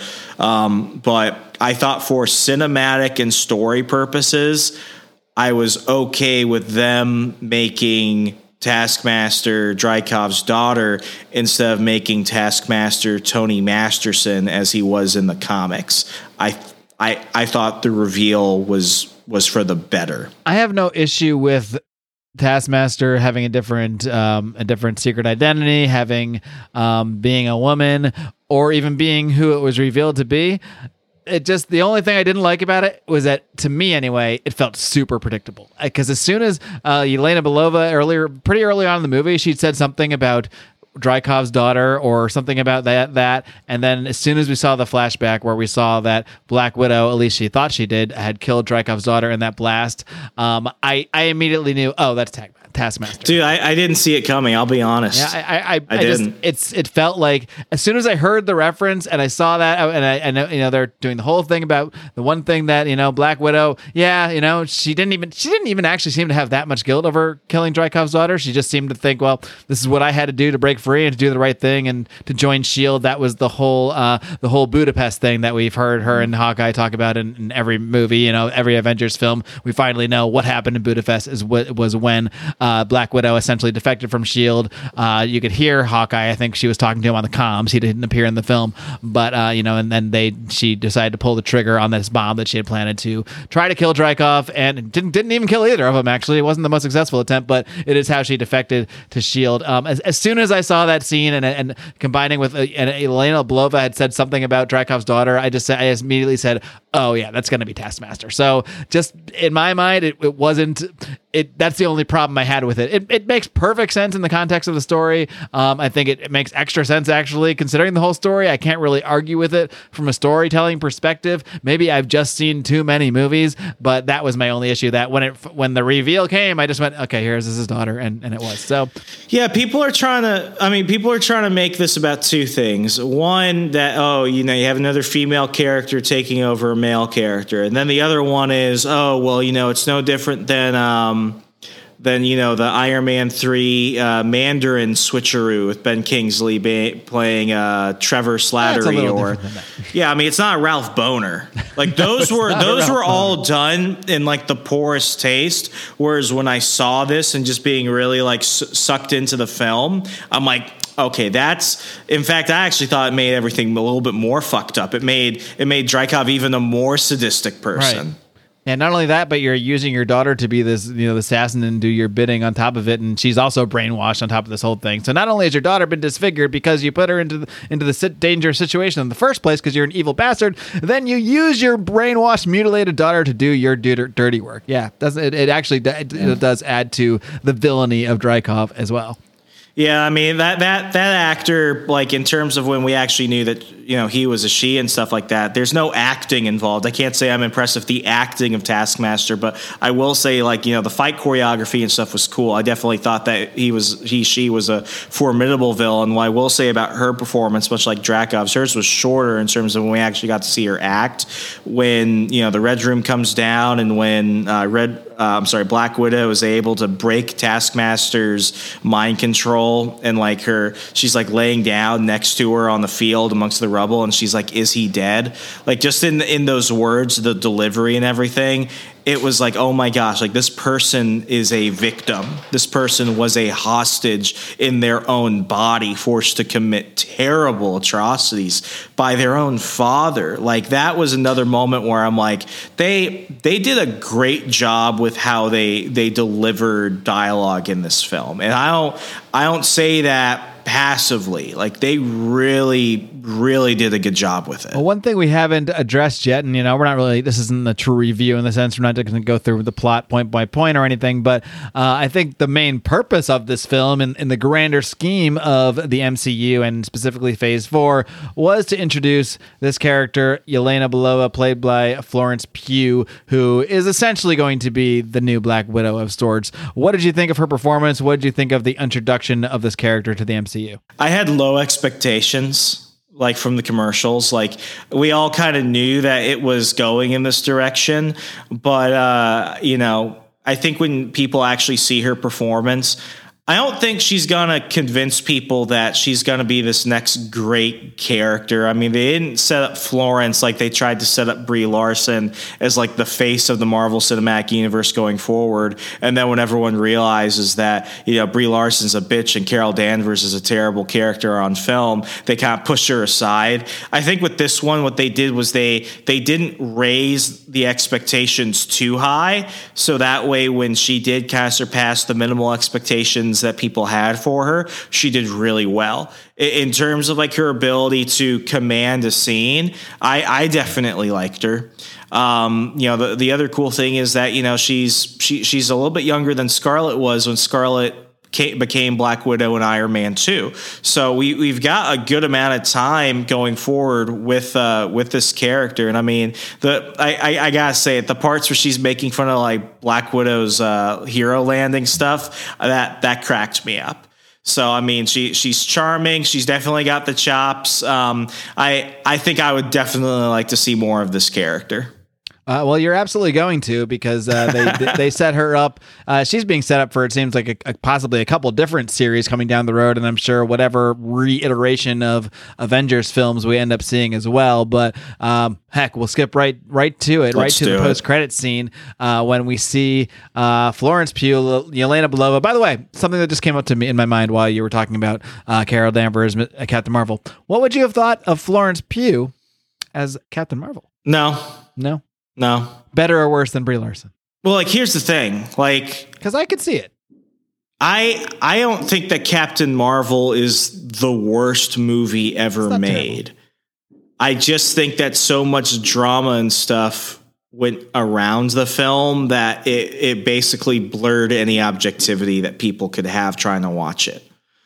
Um, but I thought for cinematic and story purposes, I was okay with them making Taskmaster Dreykov's daughter instead of making Taskmaster Tony Masterson as he was in the comics. I I, I thought the reveal was was for the better. I have no issue with Taskmaster having a different um, a different secret identity, having um, being a woman, or even being who it was revealed to be. It just, the only thing I didn't like about it was that, to me anyway, it felt super predictable. Because as soon as uh, Yelena Belova earlier, pretty early on in the movie, she'd said something about Dreykov's daughter or something about that, that. And then as soon as we saw the flashback where we saw that Black Widow, at least she thought she did, had killed Dreykov's daughter in that blast, um, I, I immediately knew, oh, that's Tag Taskmaster. Dude, I, I didn't see it coming. I'll be honest. Yeah, I, I, I, I I just, didn't. it's, it felt like as soon as I heard the reference and I saw that, and I, I know, you know, they're doing the whole thing about the one thing that, you know, Black Widow, yeah, you know, she didn't even, she didn't even actually seem to have that much guilt over killing Dreykov's daughter. She just seemed to think, well, this is what I had to do to break free and to do the right thing and to join S H I E L D. That was the whole, uh, the whole Budapest thing that we've heard her and Hawkeye talk about in, in every movie, you know, every Avengers film. We finally know what happened in Budapest is what was when uh, Black Widow essentially defected from S H I E L D. Uh, you could hear Hawkeye. I think she was talking to him on the comms. He didn't appear in the film, but uh, you know, and then they she decided to pull the trigger on this bomb that she had planted to try to kill Dreykov, and didn't didn't even kill either of them. Actually, it wasn't the most successful attempt, but it is how she defected to S H I E L D. Um, as, as soon as I saw that scene and and combining with uh, and Elena Belova had said something about Dreykov's daughter, I just I just immediately said, oh yeah, that's going to be Taskmaster. So just in my mind, it, it wasn't. It that's the only problem I had with it. It it makes perfect sense in the context of the story. Um, I think it, it makes extra sense actually considering the whole story. I can't really argue with it from a storytelling perspective. Maybe I've just seen too many movies, but that was my only issue. That when it when the reveal came, I just went, okay, here's his daughter, and and it was so. Yeah, people are trying to. I mean, people are trying to make this about two things. One, that oh, you know, you have another female character taking over a male character, and then the other one is oh, well, you know, it's no different than. Um, Then, you know, the Iron Man three uh, Mandarin switcheroo with Ben Kingsley ba- playing uh, Trevor Slattery. Or, yeah, I mean, it's not Ralph Boner. Like those were those were all done in like the poorest taste. Whereas when I saw this and just being really like su- sucked into the film, I'm like, okay, that's, in fact, I actually thought it made everything a little bit more fucked up. It made, it made Dreykov even a more sadistic person. Right. And not only that, but you're using your daughter to be this, you know, the assassin and do your bidding on top of it, and she's also brainwashed on top of this whole thing. So not only has your daughter been disfigured because you put her into the, into the sit- dangerous situation in the first place because you're an evil bastard, then you use your brainwashed, mutilated daughter to do your dir- dirty work. Yeah, does it, it actually it, it does add to the villainy of Dreykov as well. Yeah, I mean that that that actor, like in terms of when we actually knew that, you know, he was a she and stuff like that, there's no acting involved. I can't say I'm impressed with the acting of Taskmaster, but I will say, like, you know, the fight choreography and stuff was cool. I definitely thought that he was he she was a formidable villain. What I will say about her performance, much like Dreykov's, hers was shorter in terms of when we actually got to see her act. When, you know, the Red Room comes down and when uh, Red. Uh, I'm sorry, Black Widow is able to break Taskmaster's mind control, and like her, she's like laying down next to her on the field amongst the rubble, and she's like, "Is he dead?" Like just in in those words, the delivery and everything, it was like, oh my gosh, like this person is a victim. This person was a hostage in their own body, forced to commit terrible atrocities by their own father. Like that was another moment where I'm like, they they did a great job with how they they delivered dialogue in this film. And I don't I don't say that passively. Like they really really did a good job with it. Well, one thing we haven't addressed yet, and you know, we're not really, this isn't a true review in the sense we're not going to go through the plot point by point or anything, but uh, I think the main purpose of this film in, in the grander scheme of the M C U and specifically Phase Four was to introduce this character, Yelena Belova, played by Florence Pugh, who is essentially going to be the new Black Widow of sorts. What did you think of her performance? What did you think of the introduction of this character to the M C U? I had low expectations. Like from the commercials, like we all kind of knew that it was going in this direction, but uh, you know, I think when people actually see her performance, I don't think she's gonna convince people that she's gonna be this next great character. I mean, they didn't set up Florence like they tried to set up Brie Larson as like the face of the Marvel Cinematic Universe going forward. And then when everyone realizes that, you know, Brie Larson's a bitch and Carol Danvers is a terrible character on film, they kind of push her aside. I think with this one, what they did was they they didn't raise the expectations too high, so that way when she did kind of surpass the minimal expectations that people had for her, she did really well. In terms of like her ability to command a scene, I, I definitely liked her. Um, you know, the, the other cool thing is that, you know, she's she, she's a little bit younger than Scarlett was when Scarlett became Black Widow and Iron Man two. So we, we've got a good amount of time going forward with uh, with this character. And I mean, the I, I, I gotta say it, the parts where she's making fun of like Black Widow's uh, hero landing stuff, that that cracked me up. So I mean, she she's charming. She's definitely got the chops. Um, I I think I would definitely like to see more of this character. Uh, well, you're absolutely going to, because uh, they they set her up. Uh, she's being set up for, it seems like, a, a, possibly a couple different series coming down the road, and I'm sure whatever reiteration of Avengers films we end up seeing as well. But um, heck, we'll skip right right to it, Let's right to the it. post-credit scene uh, when we see uh, Florence Pugh, Yelena Belova. By the way, something that just came up to me in my mind while you were talking about uh, Carol Danvers, uh, Captain Marvel. What would you have thought of Florence Pugh as Captain Marvel? No, No. no. Better or worse than Brie Larson? Well, like here's the thing, like because I could see it. I I don't think that Captain Marvel is the worst movie ever made. Terrible. I just think that so much drama and stuff went around the film that it, it basically blurred any objectivity that people could have trying to watch it.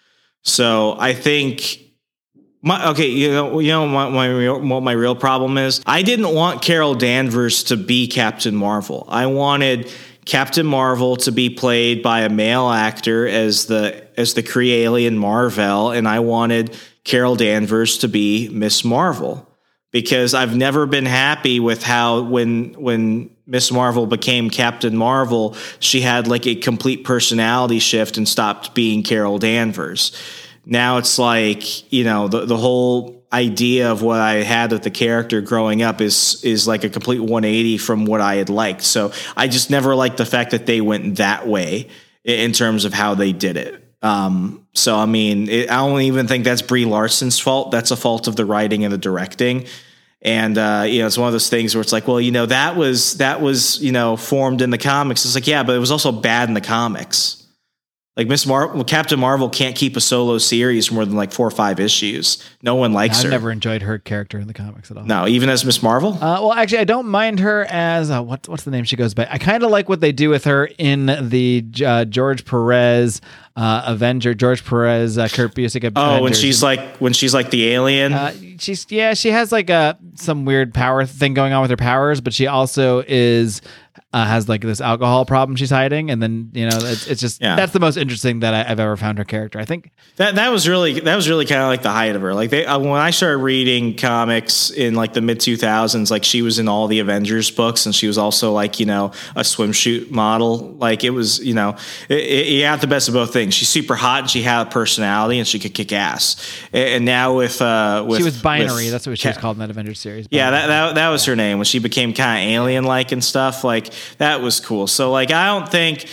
So I think my okay, you know, you know my, my real, what my real problem is. I didn't want Carol Danvers to be Captain Marvel. I wanted Captain Marvel to be played by a male actor as the as the Kree alien Mar-Vell, and I wanted Carol Danvers to be Miss Marvel, because I've never been happy with how when when Miss Marvel became Captain Marvel, she had like a complete personality shift and stopped being Carol Danvers. Now it's like, you know, the the whole idea of what I had with the character growing up is is like a complete one eighty from what I had liked. So I just never liked the fact that they went that way in terms of how they did it. Um, So, I mean, it, I don't even think that's Brie Larson's fault. That's a fault of the writing and the directing. And, uh, you know, it's one of those things where it's like, well, you know, that was, that was, you know, formed in the comics. It's like, yeah, but it was also bad in the comics. Like Miss Mar- Captain Marvel can't keep a solo series for more than like four or five issues. No one likes I've her. I've never enjoyed her character in the comics at all. No, even as Miss Marvel? Uh, well, actually, I don't mind her as uh, what, what's the name she goes by? I kind of like what they do with her in the uh, George Perez uh, Avenger, George Perez, uh, Kurt Busiek. Avengers. Oh, when she's like when she's like the alien. Uh, she's yeah, she has like a some weird power thing going on with her powers, but she also is. Uh, has like this alcohol problem she's hiding, and then you know it's it's just yeah. that's the most interesting that I, I've ever found her character. I think that that was really that was really kind of like the height of her. Like they uh, when I started reading comics in like the mid two thousands, like she was in all the Avengers books, and she was also like you know a swimsuit model. Like it was you know it, it, you have the best of both things. She's super hot and she had a personality and she could kick ass. And, and now with uh with she was binary. With, that's what she was called in that Avengers series. Yeah, that, that that was her name when she became kind of alien like and stuff like. That was cool. So like, I don't think,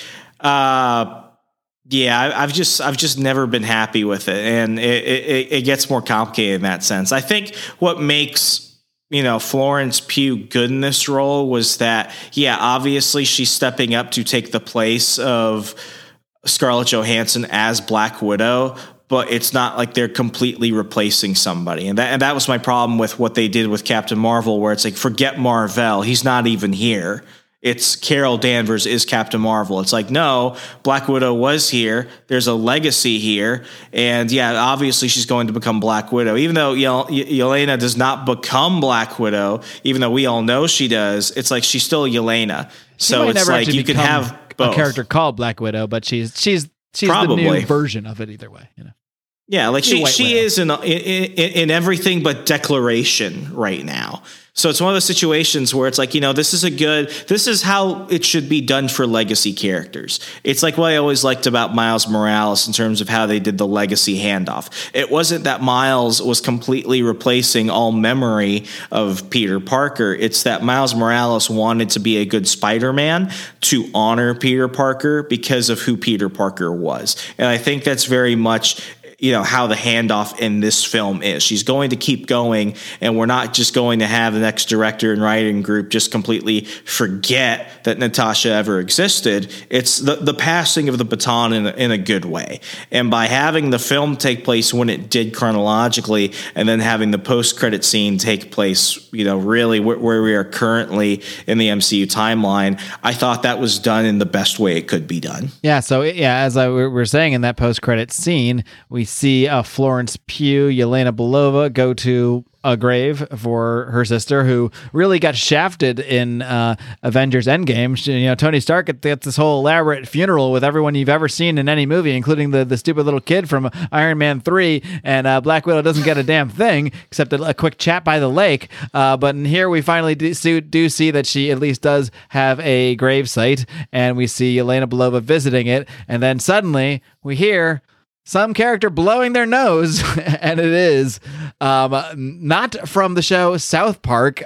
uh, yeah, I, I've just, I've just never been happy with it. And it, it, it gets more complicated in that sense. I think what makes, you know, Florence Pugh good in this role was that, yeah, obviously she's stepping up to take the place of Scarlett Johansson as Black Widow, but it's not like they're completely replacing somebody. And that, and that was my problem with what they did with Captain Marvel, where it's like, forget Marvel. He's not even here. It's Carol Danvers is Captain Marvel. It's like, no, Black Widow was here. There's a legacy here. And yeah, obviously she's going to become Black Widow. Even though Yel- Yelena does not become Black Widow, even though we all know she does, it's like she's still Yelena. She so it's like you can have both. A character called Black Widow, but she's she's she's Probably. the new version of it either way, you know. Yeah, like she she Widow. is in, in in everything but declaration right now. So it's one of those situations where it's like, you know, this is a good, this is how it should be done for legacy characters. It's like what I always liked about Miles Morales in terms of how they did the legacy handoff. It wasn't that Miles was completely replacing all memory of Peter Parker. It's that Miles Morales wanted to be a good Spider-Man to honor Peter Parker because of who Peter Parker was. And I think that's very much you know, how the handoff in this film is. She's going to keep going, and we're not just going to have the next director and writing group just completely forget that Natasha ever existed. It's the, the passing of the baton in a, in a good way. And by having the film take place when it did chronologically, and then having the post-credit scene take place, you know, really where, where we are currently in the M C U timeline, I thought that was done in the best way it could be done. Yeah, so yeah, as I we were saying in that post-credit scene, we see uh, Florence Pugh, Yelena Belova go to a grave for her sister, who really got shafted in uh, Avengers Endgame. She, you know, Tony Stark gets this whole elaborate funeral with everyone you've ever seen in any movie, including the, the stupid little kid from Iron Man three, and uh, Black Widow doesn't get a damn thing except a, a quick chat by the lake. Uh, but in here, we finally do, do see that she at least does have a grave site, and we see Yelena Belova visiting it, and then suddenly we hear some character blowing their nose, and it is um, not from the show South Park,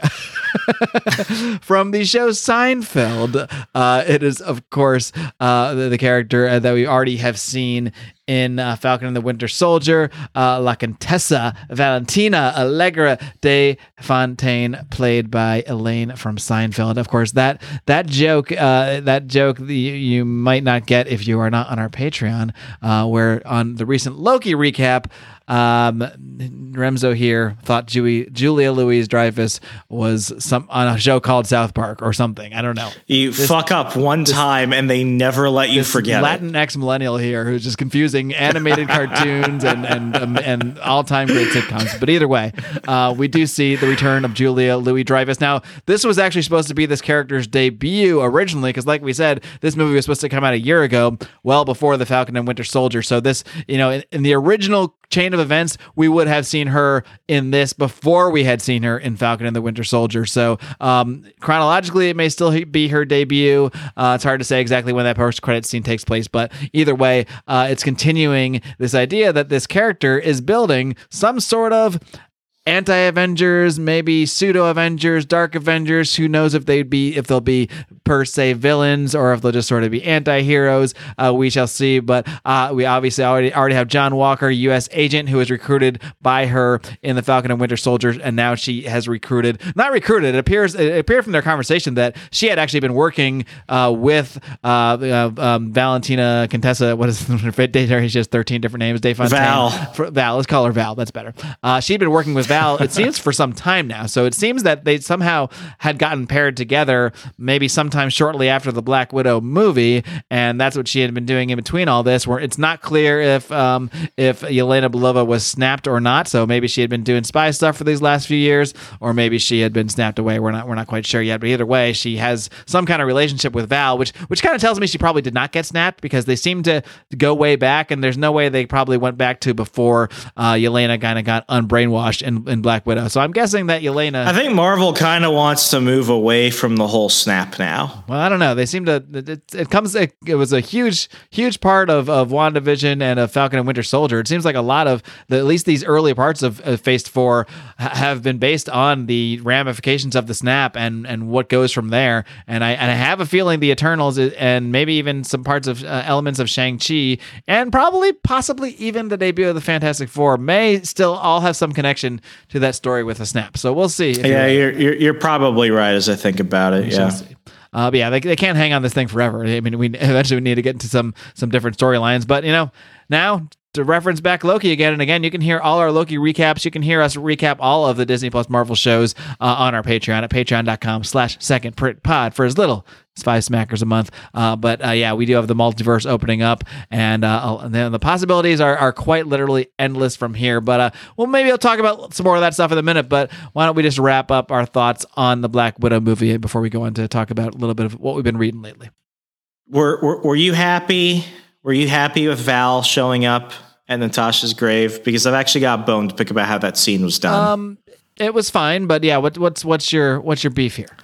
from the show Seinfeld. Uh, it is, of course, uh, the, the character that we already have seen in uh, Falcon and the Winter Soldier, uh, La Contessa Valentina Allegra de Fontaine, played by Elaine from Seinfeld. Of course, that that joke, uh, that joke that you, you might not get if you are not on our Patreon, uh, where on the recent Loki recap, um, Remzo here thought Julie, Julia Louis-Dreyfus was some on a show called South Park or something. I don't know. You this, fuck up one this, time and they never let you forget Latin it. Latinx millennial here who's just confusing animated cartoons and and um, and all-time great sitcoms. But either way, uh, we do see the return of Julia Louis-Dreyfus. Now, this was actually supposed to be this character's debut originally, because like we said, this movie was supposed to come out a year ago, well before the Falcon and Winter Soldier. So this, you know, in, in the original chain of events, we would have seen her in this before we had seen her in Falcon and the Winter Soldier. So um, chronologically, it may still be her debut. Uh, it's hard to say exactly when that post-credit scene takes place, but either way, uh, it's continuing this idea that this character is building some sort of anti-Avengers, maybe pseudo-Avengers, dark Avengers. Who knows if they'd be if they'll be per se villains or if they'll just sort of be anti-heroes. Uh, we shall see. But uh, we obviously already already have John Walker, U S agent, who was recruited by her in the Falcon and Winter Soldier, and now she has recruited, not recruited. It appears it appeared from their conversation that she had actually been working uh, with uh, uh, um, Valentina Contessa. What is her date? She has thirteen different names. Dave Fontaine. Val. For, Val. Let's call her Val. That's better. Uh, she'd been working with Val, it seems, for some time now. So it seems that they somehow had gotten paired together maybe sometime shortly after the Black Widow movie, and that's what she had been doing in between all this, where it's not clear if um, if Yelena Belova was snapped or not. So maybe she had been doing spy stuff for these last few years, or maybe she had been snapped away. We're not we're not quite sure yet. But either way, she has some kind of relationship with Val, which which kind of tells me she probably did not get snapped, because they seem to go way back, and there's no way they probably went back to before uh, Yelena kind of got unbrainwashed in, in Black Widow. So I'm guessing that Yelena... I think Marvel kind of wants to move away from the whole snap now. Well, I don't know. They seem to... It, it comes... It, it was a huge, huge part of, of WandaVision and of Falcon and Winter Soldier. It seems like a lot of... The, at least these early parts of, of Phase four ha- have been based on the ramifications of the snap and, and what goes from there. And I, and I have a feeling the Eternals and maybe even some parts of uh, elements of Shang-Chi and probably possibly even the debut of the Fantastic Four may still all have some connection to that story with a snap. So we'll see. Yeah, you're, you're you're probably right as I think about it. Yeah. Uh, but yeah, they, they can't hang on this thing forever. I mean, we eventually need to get into some some different storylines. But, you know, now to reference back Loki again and again, you can hear all our Loki recaps. You can hear us recap all of the Disney Plus Marvel shows uh, on our Patreon at patreon.com slash second print pod for as little as five smackers a month. Uh, but uh, yeah, we do have the multiverse opening up, and, uh, and then the possibilities are, are quite literally endless from here. But uh, well, maybe I'll talk about some more of that stuff in a minute. But why don't we just wrap up our thoughts on the Black Widow movie before we go on to talk about a little bit of what we've been reading lately? Were were, were you happy? Were you happy with Val showing up at Natasha's grave? Because I've actually got a bone to pick about how that scene was done. Um, it was fine, but yeah, what, what's what's your what's your beef here?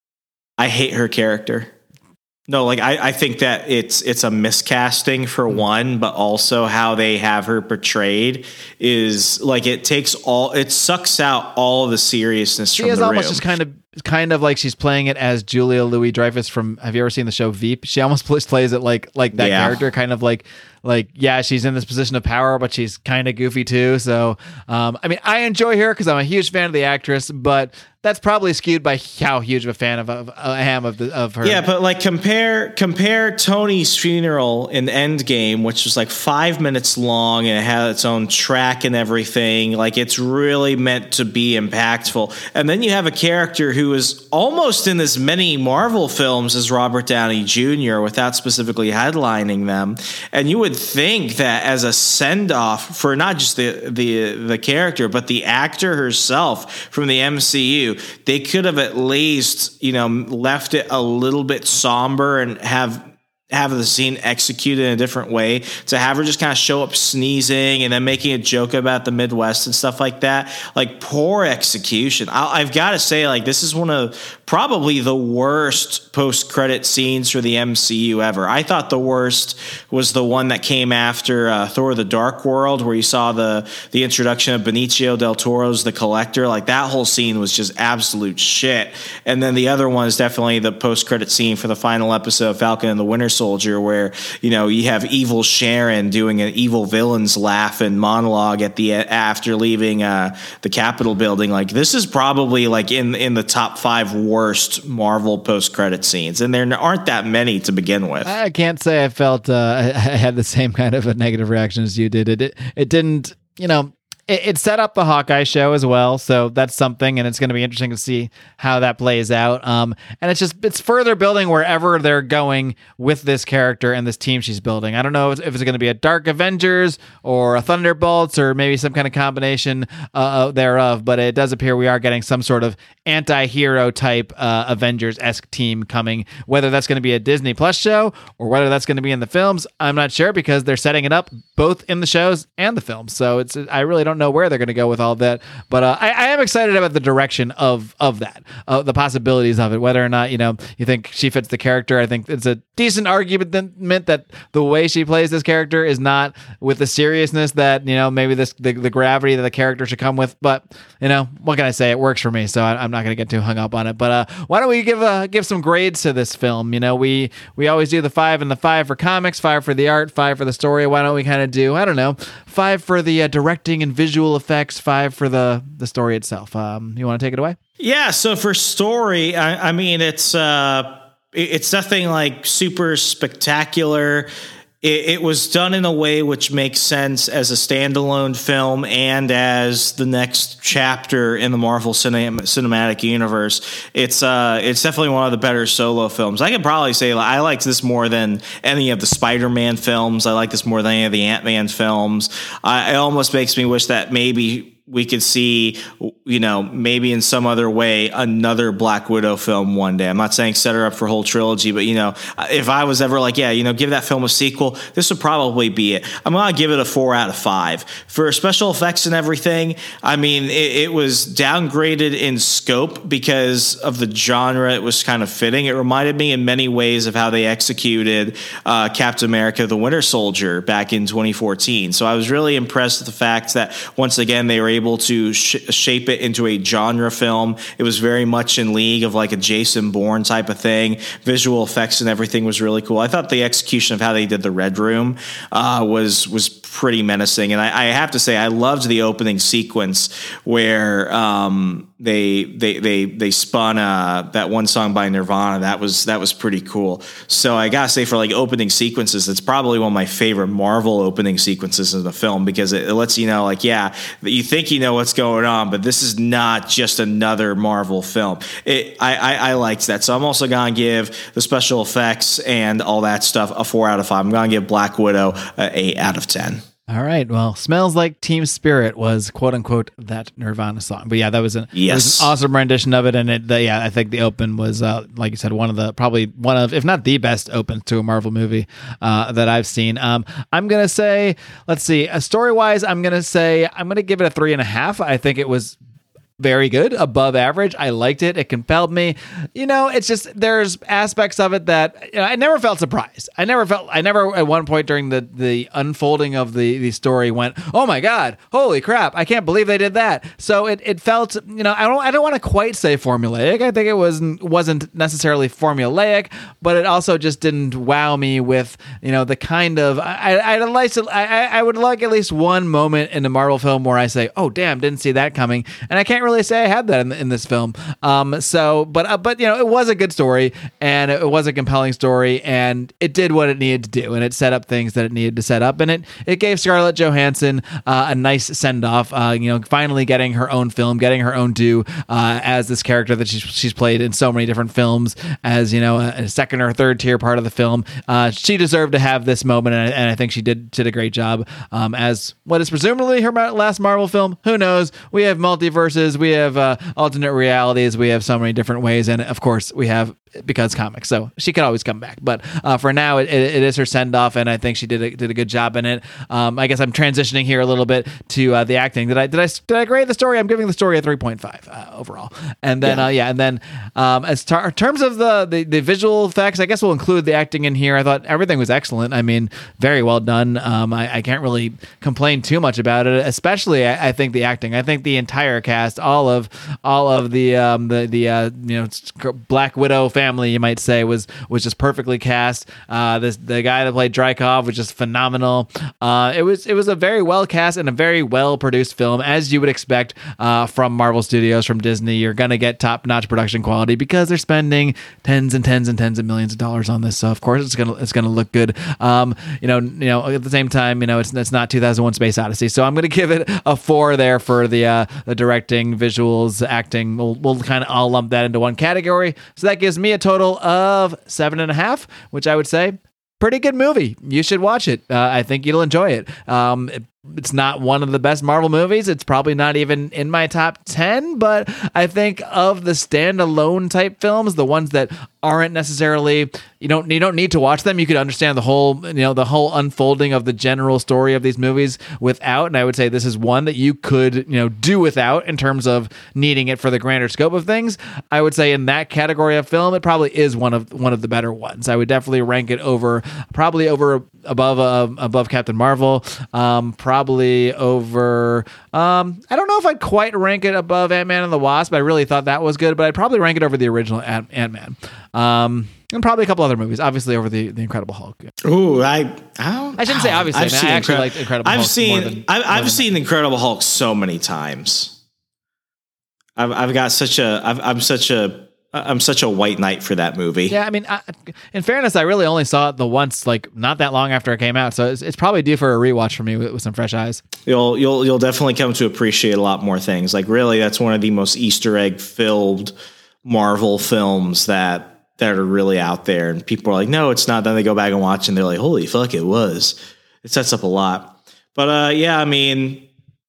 I hate her character. No, like I, I think that it's it's a miscasting for one, but also how they have her portrayed is like it takes all it sucks out all the seriousness she from is the almost room. just kind of kind of like she's playing it as Julia Louis-Dreyfus from. Have you ever seen the show Veep? She almost plays it like like that Yeah. character, kind of like like yeah, she's in this position of power, but she's kind of goofy too. So um, I mean, I enjoy her because I'm a huge fan of the actress, but that's probably skewed by how huge of a fan of, of I am of the of her. Yeah, but like compare compare Tony's funeral in Endgame, which was like five minutes long and it had its own track and everything. Like it's really meant to be impactful. And then you have a character who is almost in as many Marvel films as Robert Downey Junior without specifically headlining them. And you would think that as a send off for not just the the the character, but the actor herself from the M C U, they could have at least, you know, left it a little bit somber and have have the scene executed in a different way. To have her just kind of show up sneezing and then making a joke about the Midwest and stuff like that, like poor execution. I, I've got to say, like this is one of probably the worst post-credit scenes for the M C U ever. I thought the worst was the one that came after uh, Thor: The Dark World, where you saw the the introduction of Benicio del Toro's The Collector. Like that whole scene was just absolute shit. And then the other one is definitely the post-credit scene for the final episode of Falcon and the Winter Soldier, where you know you have evil Sharon doing an evil villain's laugh and monologue at the after leaving uh, the Capitol building. Like this is probably like in in the top five worst Marvel post credit scenes, and there aren't that many to begin with. I can't say I felt uh, I, I had the same kind of a negative reaction as you did. It it, it didn't, you know. It, it set up the Hawkeye show as well, so that's something, and it's going to be interesting to see how that plays out. Um, and it's just it's further building wherever they're going with this character and this team she's building. I don't know if it's going to be a Dark Avengers or a Thunderbolts or maybe some kind of combination uh, thereof, but it does appear we are getting some sort of anti-hero type uh, Avengers-esque team coming. Whether that's going to be a Disney Plus show or whether that's going to be in the films, I'm not sure, because they're setting it up both in the shows and the films. So it's I really don't don't know where they're going to go with all that. But uh, I, I am excited about the direction of of that, uh, the possibilities of it. Whether or not you know you think she fits the character, I think it's a decent argument that the way she plays this character is not with the seriousness that you know maybe this the, the gravity that the character should come with. But you know what can I say? It works for me, so I, I'm not going to get too hung up on it. But uh, why don't we give uh, give some grades to this film? You know, we we always do the five and the five for comics, five for the art, five for the story. Why don't we kind of do I don't know, five for the uh, directing and visual effects, five for the the story itself. Um, you want to take it away? Yeah. So for story, I, I mean, it's uh, it's nothing like super spectacular. It, it was done in a way which makes sense as a standalone film and as the next chapter in the Marvel cinem- cinematic universe. It's uh, it's definitely one of the better solo films. I could probably say I liked this more than any of the Spider-Man films. I like this more than any of the Ant-Man films. I, it almost makes me wish that maybe we could see, you know, maybe in some other way, another Black Widow film one day. I'm not saying set her up for a whole trilogy, but, you know, if I was ever like, yeah, you know, give that film a sequel, this would probably be it. I'm going to give it a four out of five. For special effects and everything, I mean, it, it was downgraded in scope because of the genre it was kind of fitting. It reminded me in many ways of how they executed uh, Captain America, the Winter Soldier back in twenty fourteen. So I was really impressed with the fact that, once again, they were able to sh- shape it into a genre film. It was very much in league of like a Jason Bourne type of thing. Visual effects and everything was really cool. I thought the execution of how they did the Red Room uh, was was pretty menacing. And I, I have to say, I loved the opening sequence where um, they they they they spun uh, that one song by Nirvana. That was that was pretty cool. So I gotta say, for like opening sequences, it's probably one of my favorite Marvel opening sequences in the film, because it, it lets you know, like, yeah, you think you know what's going on, but this is not just another Marvel film. It, I, I, I liked that. So I'm also going to give the special effects and all that stuff a four out of five. I'm going to give Black Widow an eight out of ten. All right. Well, Smells Like Teen Spirit was quote unquote that Nirvana song. But yeah, that was an, yes. was an awesome rendition of it. And it, the, yeah, I think the open was, uh, like you said, one of the, probably one of, if not the best opens to a Marvel movie uh, that I've seen. Um, I'm going to say, let's see, uh, story wise, I'm going to say, I'm going to give it a three and a half. I think it was very good, above average. I liked it. It compelled me. You know, it's just, there's aspects of it that, you know, I never felt surprised. I never felt, I never at one point during the, the unfolding of the, the story went, oh my God, holy crap, I can't believe they did that. So it, it felt, you know, I don't, I don't want to quite say formulaic. I think it wasn't, wasn't necessarily formulaic, but it also just didn't wow me with, you know, the kind of, I, I'd like to, I, I would like at least one moment in a Marvel film where I say, oh damn, didn't see that coming. And I can't really say I had that in, in this film. Um, so, but, uh, but, you know, it was a good story, and it was a compelling story, and it did what it needed to do, and it set up things that it needed to set up, and it, it gave Scarlett Johansson uh, a nice send off, uh, you know, finally getting her own film, getting her own due uh, as this character that she's, she's played in so many different films as, you know, a, a second or third tier part of the film. Uh, she deserved to have this moment, and I, and I think she did, did a great job um, as what is presumably her last Marvel film. Who knows? We have multiverses. We have uh, alternate realities. We have so many different ways. And of course, we have, because comics, so she could always come back. But uh, for now, it, it, it is her send off, and I think she did a, did a good job in it. Um, I guess I'm transitioning here a little bit to uh, the acting. Did I did I did I grade the story? I'm giving the story a three point five uh, overall. And then yeah, uh, yeah and then um, as tar- in terms of the, the the visual effects, I guess we'll include the acting in here. I thought everything was excellent. I mean, very well done. Um, I, I can't really complain too much about it. Especially, I, I think the acting. I think the entire cast, all of all of the um, the the uh, you know Black Widow family. family, you might say, was was just perfectly cast. Uh, this the guy that played Dreykov was just phenomenal. Uh, it was it was a very well cast and a very well produced film, as you would expect uh, from Marvel Studios, from Disney. You're gonna get top notch production quality because they're spending tens and tens and tens of millions of dollars on this. So of course it's gonna it's gonna look good. Um, you know, you know, at the same time, you know, it's it's not two thousand one Space Odyssey, so I'm gonna give it a four there for the uh, the directing, visuals, acting. We'll, we'll kind of all lump that into one category. So that gives me a total of seven and a half, which I would say pretty good movie. You should watch it. Uh, I think you'll enjoy it. Um, It's not one of the best Marvel movies. It's probably not even in my top ten, but I think of the standalone type films, the ones that aren't necessarily, you don't you don't need to watch them. You could understand the whole, you know, the whole unfolding of the general story of these movies without. And I would say this is one that you could, you know, do without in terms of needing it for the grander scope of things. I would say in that category of film, it probably is one of one of the better ones. I would definitely rank it over, probably over above uh, above Captain Marvel, um, probably over. Um, I don't know if I'd quite rank it above Ant-Man and the Wasp. I really thought that was good, but I'd probably rank it over the original Ant- Ant-Man. Um, and probably a couple other movies, obviously over the, the Incredible Hulk. Ooh, I I, I shouldn't say obviously. I've I, mean, seen I actually Incredi- liked Incredible I've Hulk seen more than, I've, more I've than seen Incredible Hulk so many times. I've I've got such a I've, I'm such a I'm such a white knight for that movie. Yeah, I mean, I, in fairness, I really only saw it the once, like not that long after it came out, so it's, it's probably due for a rewatch for me with, with some fresh eyes. You'll you'll you'll definitely come to appreciate a lot more things. Like really, that's one of the most Easter egg filled Marvel films that that are really out there, and people are like, no, it's not. Then they go back and watch, and they're like, holy fuck, it was. It sets up a lot. But uh, yeah, I mean,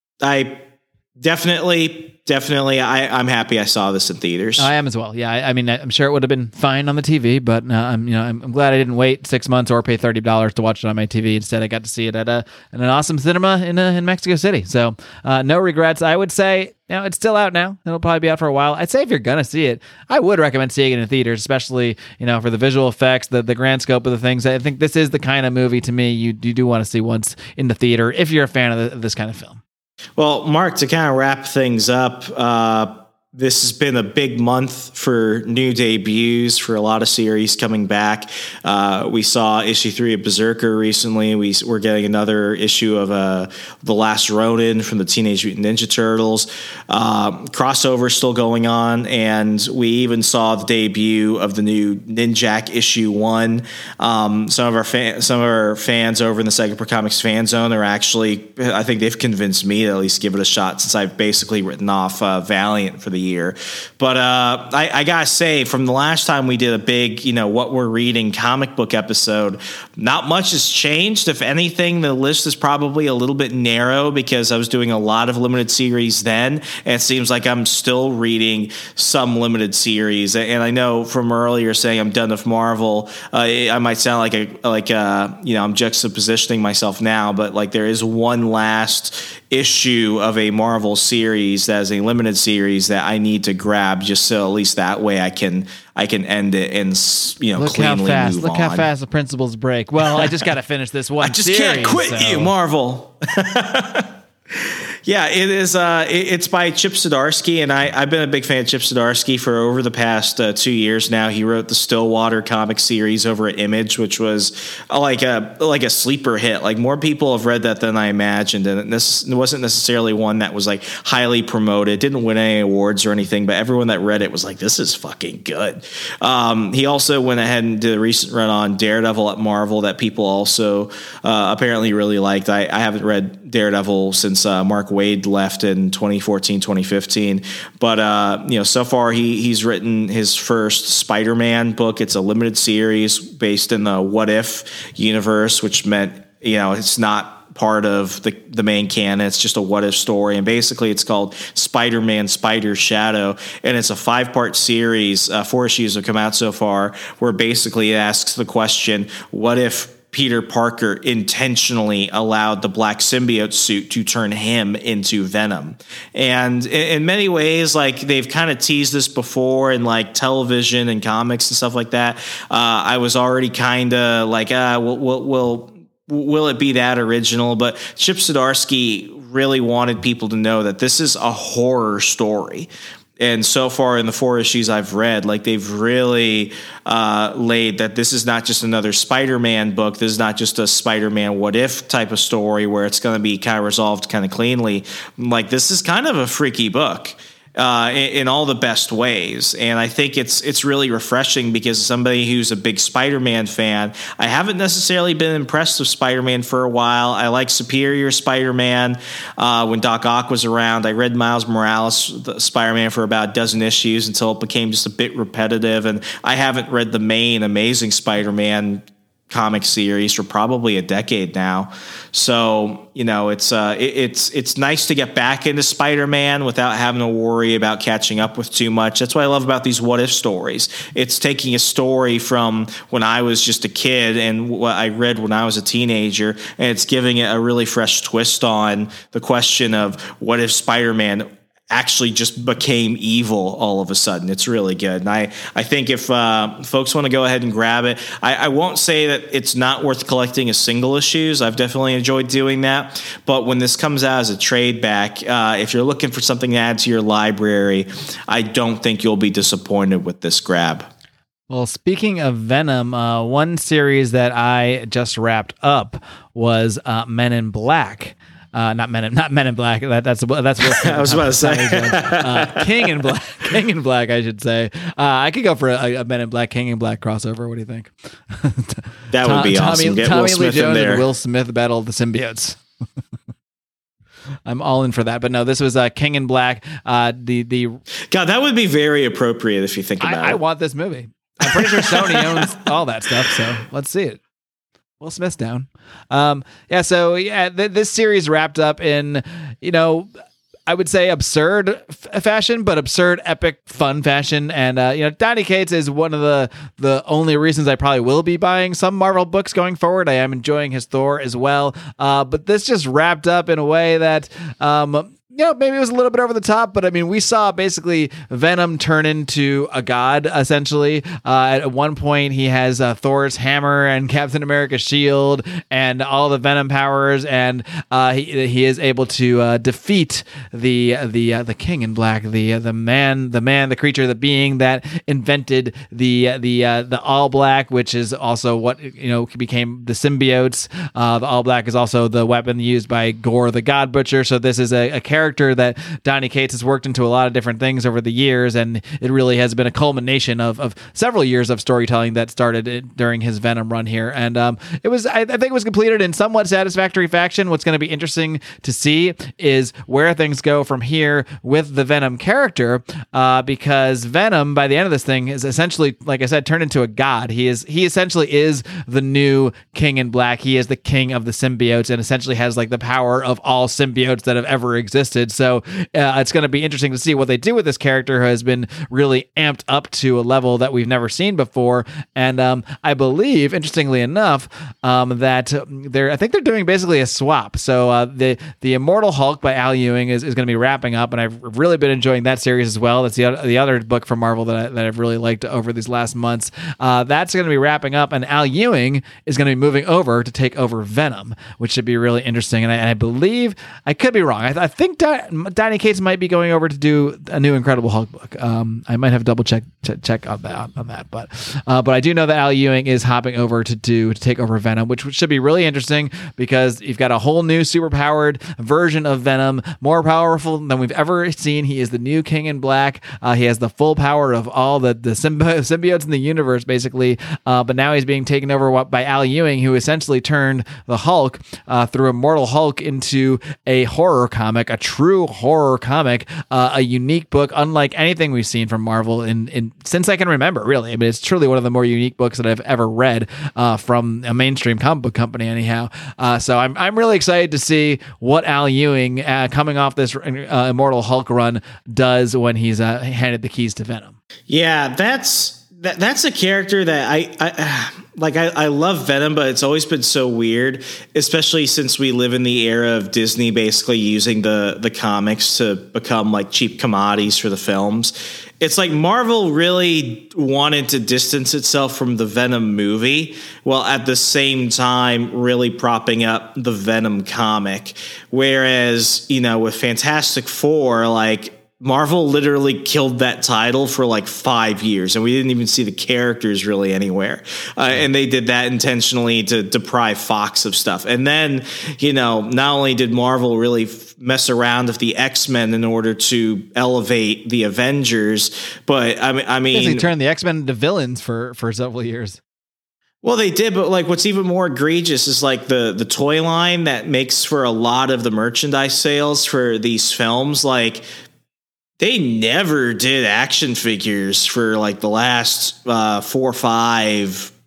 I definitely. Definitely, I, I'm happy I saw this in theaters. I am as well. Yeah, I, I mean, I'm sure it would have been fine on the T V, but uh, I'm, you know, I'm, I'm glad I didn't wait six months or pay thirty dollars to watch it on my T V. Instead, I got to see it at a in an awesome cinema in uh, in Mexico City. So, uh, no regrets. I would say, you know, it's still out now. It'll probably be out for a while. I'd say if you're gonna see it, I would recommend seeing it in theaters, especially, you know, for the visual effects, the the grand scope of the things. I think this is the kind of movie to me you you do want to see once in the theater if you're a fan of, the, of this kind of film. Well, Mark, to kind of wrap things up, uh, this has been a big month for new debuts for a lot of series coming back. Uh, we saw issue three of Berserker recently. We, we're getting another issue of uh, The Last Ronin from the Teenage Mutant Ninja Turtles. Uh, crossover still going on, and we even saw the debut of the new Ninjak issue one. Um, some of our fan, some of our fans over in the Second Per Comics fan zone are actually, I think they've convinced me to at least give it a shot since I've basically written off uh, Valiant for the year. But uh, I, I gotta say, from the last time we did a big, you know, what we're reading comic book episode, not much has changed. If anything, the list is probably a little bit narrow because I was doing a lot of limited series then, and it seems like I'm still reading some limited series. And I know from earlier saying I'm done with Marvel, uh, I might sound like a like a, you know, I'm juxtapositioning myself now, but like there is one last issue of a Marvel series that is a limited series that I need to grab just so at least that way I can I can end it and, you know, look how cleanly fast move look on. how fast the principles break. Well, I just got to finish this one. I just series, can't quit so. you, Marvel. Yeah, it is. Uh, it, it's by Chip Zdarsky, and I, I've been a big fan of Chip Zdarsky for over the past uh, two years now. He wrote the Stillwater comic series over at Image, which was uh, like a like a sleeper hit. Like more people have read that than I imagined, and this wasn't necessarily one that was like highly promoted. Didn't win any awards or anything, but everyone that read it was like, "This is fucking good." Um, he also went ahead and did a recent run on Daredevil at Marvel that people also uh, apparently really liked. I, I haven't read Daredevil since uh, Mark Wade left in twenty fourteen, twenty fifteen. But, uh, you know, so far he he's written his first Spider-Man book. It's a limited series based in the What If universe, which meant, you know, it's not part of the, the main canon. It's just a what if story. And basically it's called Spider-Man Spider Shadow. And it's a five part series. Uh, four issues have come out so far, where basically it asks the question, what if Peter Parker intentionally allowed the black symbiote suit to turn him into Venom? And in, in many ways, like they've kind of teased this before in like television and comics and stuff like that. Uh, I was already kind of like, ah, we'll, we'll, we'll Will it be that original? But Chip Zdarsky really wanted people to know that this is a horror story. And so far in the four issues I've read, like they've really uh, laid that this is not just another Spider-Man book. This is not just a Spider-Man what if type of story where it's going to be kind of resolved kind of cleanly. Like this is kind of a freaky book. Uh, in, in all the best ways. And I think it's it's really refreshing because somebody who's a big Spider-Man fan, I haven't necessarily been impressed with Spider-Man for a while. I like Superior Spider-Man uh, when Doc Ock was around. I read Miles Morales, the Spider-Man, for about a dozen issues until it became just a bit repetitive. And I haven't read the main Amazing Spider-Man comic series for probably a decade now. So, you know, it's uh, it, it's it's nice to get back into Spider-Man without having to worry about catching up with too much. That's what I love about these what if stories. It's taking a story from when I was just a kid and what I read when I was a teenager, and it's giving it a really fresh twist on the question of what if Spider-Man actually just became evil all of a sudden. It's really good. And I, I think if uh, folks want to go ahead and grab it, I, I won't say that it's not worth collecting as single issues. I've definitely enjoyed doing that. But when this comes out as a trade back, uh, if you're looking for something to add to your library, I don't think you'll be disappointed with this grab. Well, speaking of Venom, uh, one series that I just wrapped up was uh, Men in Black. Uh, not Men in, not Men in Black. That, that's that's. What I was about to say uh, King in Black. King in Black, I should say. Uh, I could go for a, a Men in Black, King in Black crossover. What do you think? That would be Tommy, awesome. Get Tommy Will Lee Smith Jones in there. And Will Smith battle of the symbiotes. I'm all in for that. But no, this was uh, King in Black. Uh, the the God, that would be very appropriate if you think about I, it. I want this movie. I'm pretty sure Sony owns all that stuff, so let's see it. Will Smith's down. Um, yeah, so yeah, th- this series wrapped up in, you know, I would say absurd f- fashion, but absurd, epic, fun fashion. And, uh, you know, Donny Cates is one of the, the only reasons I probably will be buying some Marvel books going forward. I am enjoying his Thor as well. Uh, but this just wrapped up in a way that, um, you know, maybe it was a little bit over the top, but I mean, we saw basically Venom turn into a god, essentially. Uh, at one point, he has uh, Thor's hammer and Captain America's shield and all the Venom powers, and uh, he he is able to uh, defeat the the uh, the King in Black, the uh, the man, the man, the creature, the being that invented the the uh, the All Black, which is also what you know became the symbiotes. Uh, the All Black is also the weapon used by Gore the God Butcher. So this is a, a character. Character that Donny Cates has worked into a lot of different things over the years, and it really has been a culmination of, of several years of storytelling that started during his Venom run here. And um, it was, I, I think, it was completed in somewhat satisfactory fashion. What's going to be interesting to see is where things go from here with the Venom character, uh, because Venom, by the end of this thing, is essentially, like I said, turned into a god. He is, he essentially is the new King in Black. He is the king of the symbiotes, and essentially has like the power of all symbiotes that have ever existed. So uh, it's going to be interesting to see what they do with this character who has been really amped up to a level that we've never seen before. And um, I believe, interestingly enough, um, that they're I think they're doing basically a swap. So uh, the the Immortal Hulk by Al Ewing is, is going to be wrapping up, and I've really been enjoying that series as well. That's the other, the other book from Marvel that, I, that I've really liked over these last months. Uh, that's going to be wrapping up, and Al Ewing is going to be moving over to take over Venom, which should be really interesting. And I, and I believe, I could be wrong, I, I think Donny Cates might be going over to do a new Incredible Hulk book. Um, I might have to double check check, check on that on that, but uh, but I do know that Al Ewing is hopping over to do to take over Venom, which should be really interesting because you've got a whole new superpowered version of Venom, more powerful than we've ever seen. He is the new King in Black. Uh, he has the full power of all the the symbi- symbiotes in the universe, basically. Uh, but now he's being taken over by Al Ewing, who essentially turned the Hulk uh, through Immortal Hulk into a horror comic, a true horror comic, uh, a unique book, unlike anything we've seen from Marvel in, in since I can remember, really. I mean, it's truly one of the more unique books that I've ever read uh, from a mainstream comic book company, anyhow. Uh, so I'm I'm really excited to see what Al Ewing, uh, coming off this uh, Immortal Hulk run, does when he's uh, handed the keys to Venom. Yeah, that's that, that's a character that I. I uh... Like, I, I love Venom, but it's always been so weird, especially since we live in the era of Disney basically using the, the comics to become, like, cheap commodities for the films. It's like Marvel really wanted to distance itself from the Venom movie, while at the same time really propping up the Venom comic. Whereas, you know, with Fantastic Four, like, Marvel literally killed that title for like five years, and we didn't even see the characters really anywhere. Uh, and they did that intentionally to deprive Fox of stuff. And then, you know, not only did Marvel really f- mess around with the X-Men in order to elevate the Avengers, but I mean, I mean, they turned the X-Men into villains for for several years. Well, they did, but like what's even more egregious is like the the toy line that makes for a lot of the merchandise sales for these films, like. They never did action figures for like the last uh, four or five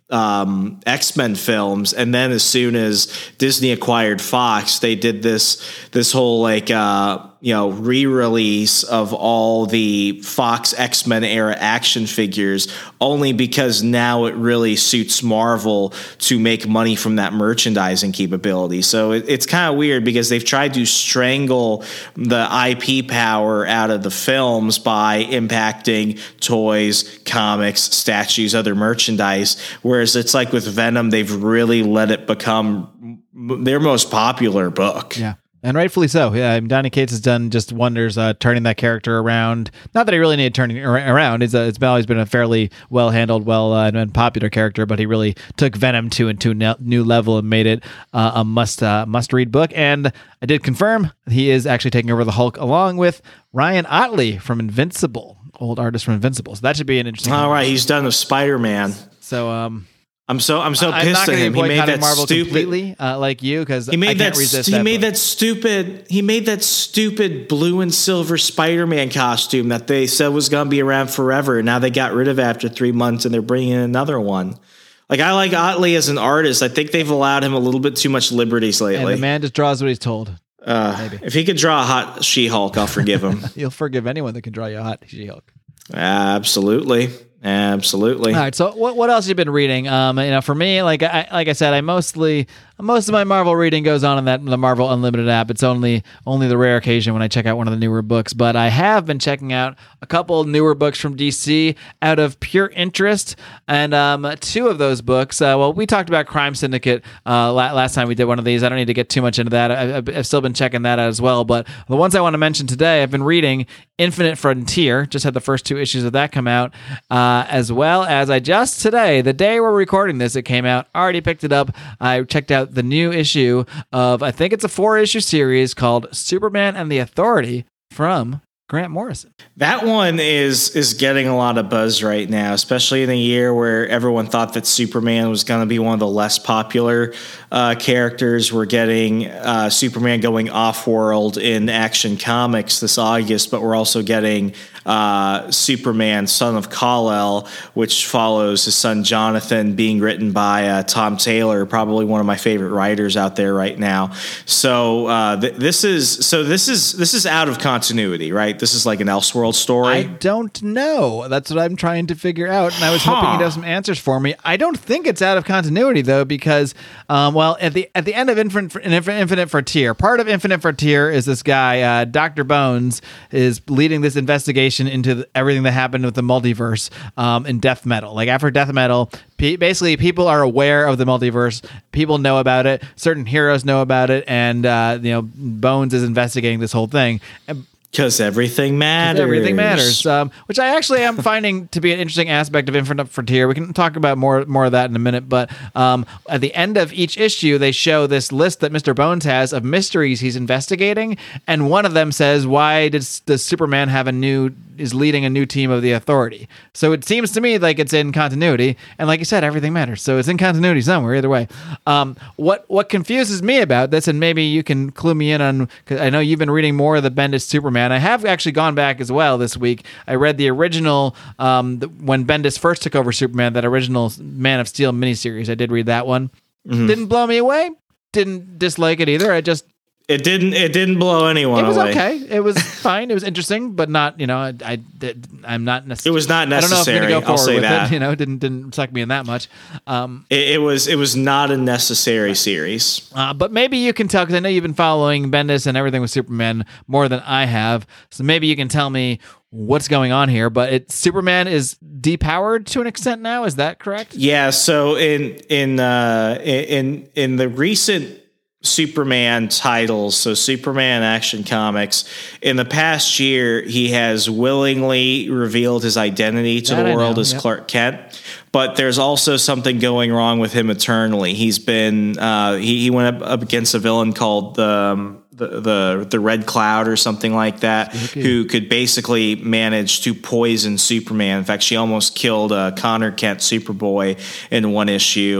um, X-Men films, and then as soon as Disney acquired Fox, they did this this whole like uh, you know re-release of all the Fox X-Men era action figures, only because now it really suits Marvel to make money from that merchandising capability. So it, it's kind of weird because they've tried to strangle the I P power out of the films by impacting toys, comics, statues, other merchandise, where Whereas it's like with Venom, they've really let it become their most popular book. Yeah. And rightfully so. Yeah, I mean, Donny Cates has done just wonders uh, turning that character around. Not that he really needed turning around. It's, a, it's always been a fairly well-handled, well uh, and popular character, but he really took Venom to into a new level and made it uh, a must uh, must read book. And I did confirm he is actually taking over the Hulk along with Ryan Otley from Invincible, old artist from Invincible. So that should be an interesting. All right, he's done with Spider-Man. So um, I'm so I'm so I'm pissed not at him. He made that Marvel stupid, completely uh, like you, because he made I can't that resist he that made book. that stupid he made that stupid blue and silver Spider-Man costume that they said was going to be around forever, and now they got rid of it after three months, and they're bringing in another one. Like, I like Otley as an artist. I think they've allowed him a little bit too much liberties lately. And the man just draws what he's told. Uh, Maybe. If he could draw a hot She-Hulk, I'll forgive him. You'll forgive anyone that can draw you a hot She-Hulk. Absolutely. Absolutely. All right. So what what else have you been reading? Um, you know, for me, like I like I said, I mostly most of my Marvel reading goes on in that the Marvel Unlimited app. It's only only the rare occasion when I check out one of the newer books, but I have been checking out a couple newer books from D C out of pure interest, and um, two of those books. Uh, well, we talked about Crime Syndicate uh, last time we did one of these. I don't need to get too much into that. I, I've still been checking that out as well. But the ones I want to mention today, I've been reading Infinite Frontier. Just had the first two issues of that come out. Uh, as well as I just today, the day we're recording this, it came out, already picked it up. I checked out the new issue of, I think it's a four issue series called Superman and the Authority from Grant Morrison. That one is is getting a lot of buzz right now, especially in a year where everyone thought that Superman was going to be one of the less popular uh, characters. We're getting uh, Superman going off-world in Action Comics this August, but we're also getting uh, Superman, Son of Kal-El, which follows his son Jonathan, being written by uh, Tom Taylor, probably one of my favorite writers out there right now. So uh, th- this is so this is this is out of continuity, right? This is like an Elseworld story. I don't know. That's what I'm trying to figure out, and I was huh. hoping you'd have some answers for me. I don't think it's out of continuity though, because um, well, at the at the end of Infinite, Infinite Frontier, part of Infinite Frontier is this guy, uh, Doctor Bones, is leading this investigation into the, everything that happened with the multiverse um, in Death Metal. Like after Death Metal, pe- basically people are aware of the multiverse. People know about it. Certain heroes know about it, and uh, you know, Bones is investigating this whole thing. And, Because everything matters. Everything matters, um, which I actually am finding to be an interesting aspect of Infinite Frontier. We can talk about more more of that in a minute, but um, at the end of each issue, they show this list that Mister Bones has of mysteries he's investigating, and one of them says, "Why does does Superman have a new is leading a new team of the Authority?" So it seems to me like it's in continuity, and like you said, everything matters. So it's in continuity somewhere. Either way, um, what what confuses me about this, and maybe you can clue me in on, because I know you've been reading more of the Bendis Superman. I have actually gone back as well this week. I read the original um, the, when Bendis first took over Superman, that original Man of Steel miniseries. I did read that one. Mm-hmm. Didn't blow me away. Didn't dislike it either. I just It didn't. It didn't blow anyone away. It was away. okay. It was fine. It was interesting, but not. You know, I. I I'm not necessarily. It was not necessary. I don't know if I'm going to go I'll forward say with that. it. You know, didn't didn't suck me in that much. Um, it, it was. It was not a necessary series. Uh, but maybe you can tell, because I know you've been following Bendis and everything with Superman more than I have. So maybe you can tell me what's going on here. But it Superman is depowered to an extent now. Is that correct? Yeah. So in in uh, in in the recent Superman titles, so Superman Action Comics, in the past year, he has willingly revealed his identity to that the I world know, as yep. Clark Kent. But there's also something going wrong with him eternally. He's been uh, he, he went up, up against a villain called the um, the, the the Red Cloud or something like that, okay. who could basically manage to poison Superman. In fact, she almost killed uh, Connor Kent, Superboy, in one issue.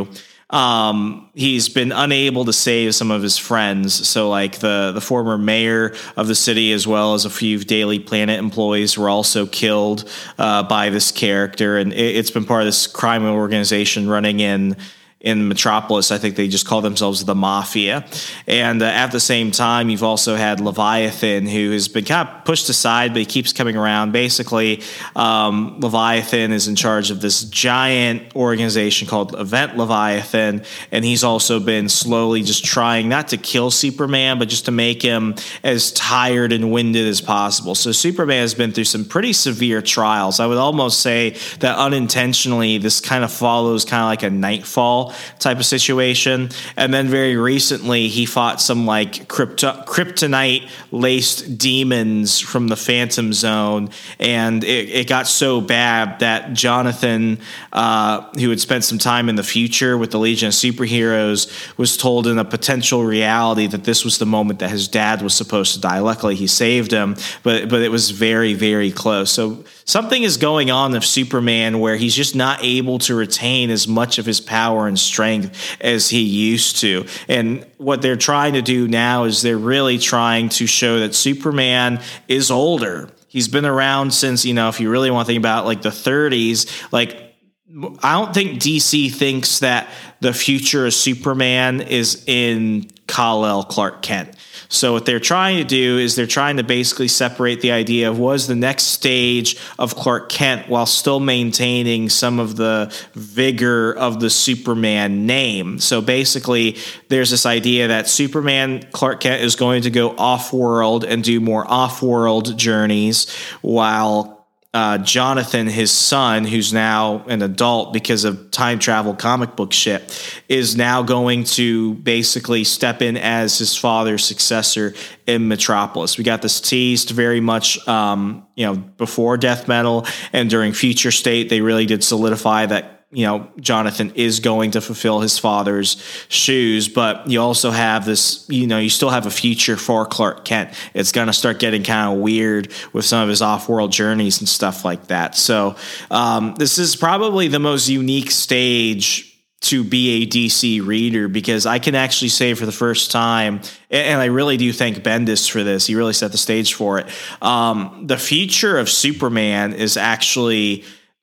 um, he's been unable to save some of his friends. So like the, the former mayor of the city, as well as a few Daily Planet employees, were also killed uh, by this character. And it, it's been part of this crime organization running in in Metropolis. I think they just call themselves the Mafia. And uh, at the same time, you've also had Leviathan, who has been kind of pushed aside, but he keeps coming around. Basically, um, Leviathan is in charge of this giant organization called Event Leviathan, and he's also been slowly just trying not to kill Superman, but just to make him as tired and winded as possible. So Superman has been through some pretty severe trials. I would almost say that unintentionally, this kind of follows kind of like a Nightfall type of situation. And then very recently he fought some like krypto- kryptonite laced demons from the Phantom Zone, and it, it got so bad that Jonathan, uh, who had spent some time in the future with the Legion of Superheroes, was told in a potential reality that this was the moment that his dad was supposed to die. Luckily he saved him, but but it was very, very close. So something is going on with Superman where he's just not able to retain as much of his power and strength as he used to. And what they're trying to do now is they're really trying to show that Superman is older. He's been around since, you know, if you really want to think about like the thirties, like I don't think D C thinks that the future of Superman is in Kal-El Clark Kent. So what they're trying to do is they're trying to basically separate the idea of what is the next stage of Clark Kent while still maintaining some of the vigor of the Superman name. So basically there's this idea that Superman Clark Kent is going to go off-world and do more off-world journeys, while Uh, Jonathan, his son, who's now an adult because of time travel comic book shit, is now going to basically step in as his father's successor in Metropolis. We got this teased very much, um, you know, before Death Metal and during Future State. They really did solidify that, you know, Jonathan is going to fulfill his father's shoes, but you also have this, you know, you still have a future for Clark Kent. It's going to start getting kind of weird with some of his off-world journeys and stuff like that. So um, this is probably the most unique stage to be a D C reader, because I can actually say for the first time, and I really do thank Bendis for this, he really set the stage for it. Um, the future of Superman is actually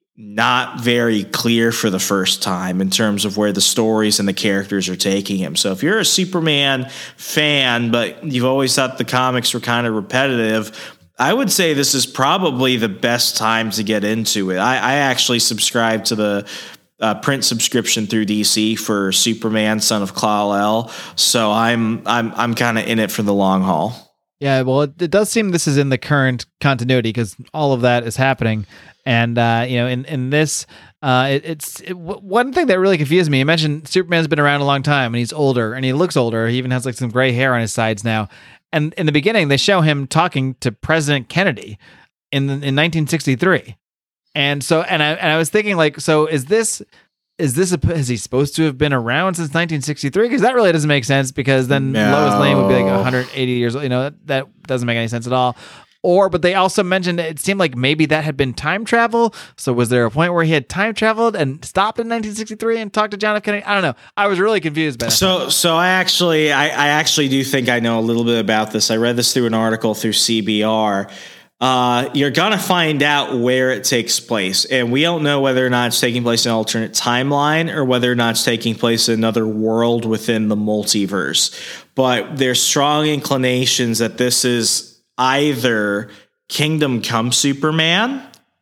not very clear for the first time in terms of where the stories and the characters are taking him. So if you're a Superman fan, but you've always thought the comics were kind of repetitive, I would say this is probably the best time to get into it. I, I actually subscribe to the uh, print subscription through D C for Superman, Son of Kal-El. So I'm I'm I'm kind of in it for the long haul. Yeah, well, it, it does seem this is in the current continuity because all of that is happening. And, uh, you know, in, in this, uh, it, it's it, w- one thing that really confused me. You mentioned Superman's been around a long time and he's older and he looks older. He even has like some gray hair on his sides now. And in the beginning, they show him talking to President Kennedy in in nineteen sixty-three. And so, and I and I was thinking like, so is this is this a, is he supposed to have been around since nineteen sixty-three? Because that really doesn't make sense. Because then no. Lois Lane would be like one hundred eighty years old. You know, that, that doesn't make any sense at all. Or, but they also mentioned it seemed like maybe that had been time travel. So was there a point where he had time traveled and stopped in nineteen sixty-three and talked to John F. Kennedy? I don't know. I was really confused by that. So, so I actually, I, I actually do think I know a little bit about this. I read this through an article through C B R. Uh, you're gonna find out where it takes place, and we don't know whether or not it's taking place in an alternate timeline or whether or not it's taking place in another world within the multiverse. But there's strong inclinations that this is either Kingdom Come Superman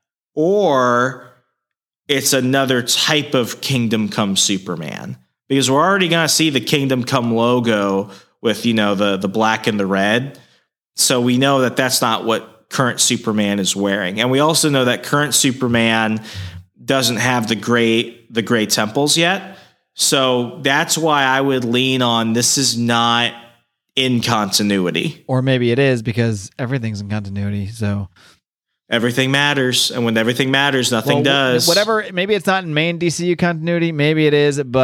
or it's another type of Kingdom Come Superman, because we're already going to see the Kingdom Come logo with, you know, the, the black and the red. So we know that that's not what current Superman is wearing. And we also know that current Superman doesn't have the gray, the gray temples yet. So that's why I would lean on this is not in continuity. Or maybe it is because everything's in continuity. So everything matters. And when everything matters, nothing well, does. Whatever. Maybe it's not in main D C U continuity. Maybe it is. But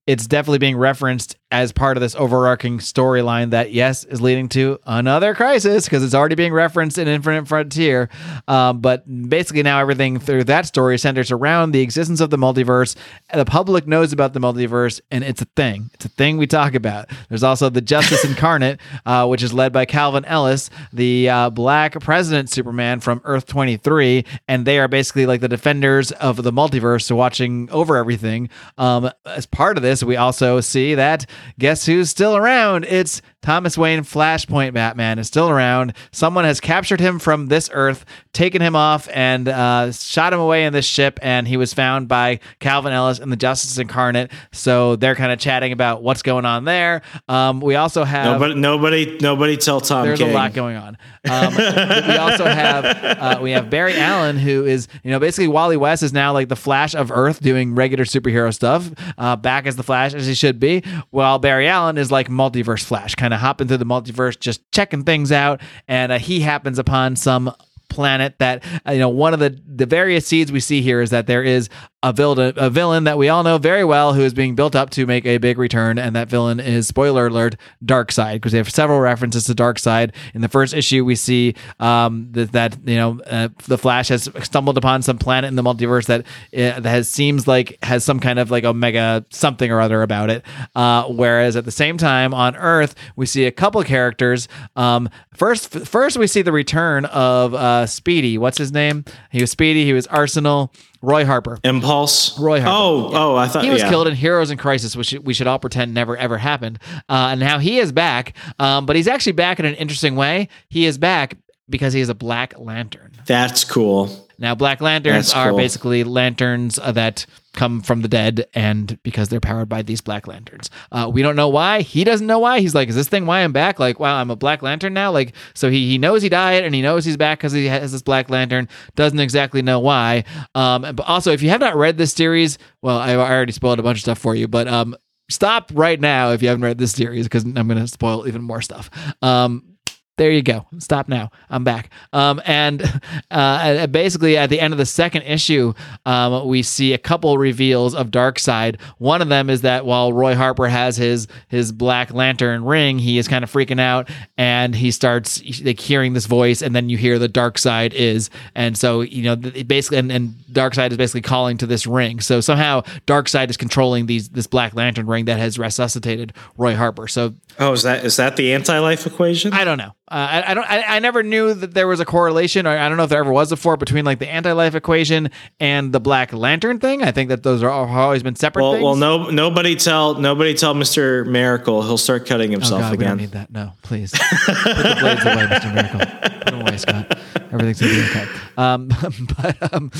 it's definitely being referenced as part of this overarching storyline that, yes, is leading to another crisis because it's already being referenced in Infinite Frontier. Um, but basically now everything through that story centers around the existence of the multiverse. The public knows about the multiverse, and it's a thing. It's a thing we talk about. There's also the Justice Incarnate, uh, which is led by Calvin Ellis, the uh, black president Superman from Earth twenty-three, and they are basically like the defenders of the multiverse, so watching over everything. Um, as part of this, we also see that guess who's still around? It's Thomas Wayne Flashpoint Batman is still around. Someone has captured him from this Earth, taken him off, and uh, shot him away in this ship, and he was found by Calvin Ellis and the Justice Incarnate. So they're kind of chatting about what's going on there. Um, we also have... Nobody, nobody, nobody tell Tom There's King. a lot going on. Um, we also have uh, we have Barry Allen, who is, you know, basically Wally West is now like the Flash of Earth doing regular superhero stuff, uh, back as the Flash as he should be, while Barry Allen is like multiverse Flash, kind of hopping through the multiverse, just checking things out, and uh, he happens upon some planet that, uh, you know, one of the the various seeds we see here is that there is a villain, a villain that we all know very well who is being built up to make a big return, and that villain is, spoiler alert, Darkseid, because they have several references to Darkseid. In the first issue, we see um, that, that you know uh, the Flash has stumbled upon some planet in the multiverse that uh, that has seems like has some kind of like omega something or other about it. Uh, whereas at the same time on Earth, we see a couple characters. Um, first, first we see the return of uh, Speedy. What's his name? He was Speedy. He was Arsenal. Roy Harper. Impulse. Roy Harper. Oh, yeah. oh, I thought he was yeah. killed in Heroes in Crisis, which we should all pretend never ever happened. Uh, and now he is back, um, but he's actually back in an interesting way. He is back because he is a Black Lantern. That's cool. Now, Black Lanterns That's are cool. basically lanterns uh, that come from the dead, and because they're powered by these Black Lanterns. Uh, we don't know why. He doesn't know why. He's like, is this thing why I'm back? Like, wow, I'm a Black Lantern now? Like, so he, he knows he died, and he knows he's back because he has this Black Lantern. Doesn't exactly know why. Um, but also, if you have not read this series, well, I already spoiled a bunch of stuff for you, but um, stop right now if you haven't read this series, because I'm going to spoil even more stuff. Um, There you go. Stop now. I'm back. Um, and uh, basically, at the end of the second issue, um, we see a couple reveals of Darkseid. One of them is that while Roy Harper has his his Black Lantern ring, he is kind of freaking out, and he starts like hearing this voice, and then you hear the Darkseid is, and so you know it basically, and, and Darkseid is basically calling to this ring. So somehow Darkseid is controlling these this Black Lantern ring that has resuscitated Roy Harper. So oh, is that is that the anti-life equation? I don't know. Uh, I, I don't. I, I never knew that there was a correlation, or I don't know if there ever was before, between like the anti-life equation and the Black Lantern thing. I think that those are all, have always been separate Well, things. well, no, nobody tell nobody tell Mister Miracle. He'll start cutting oh himself God, we don't again. need that. No, please put the blades away, Mister Miracle. Put them away, Scott. Everything's gonna be okay. Um, but um,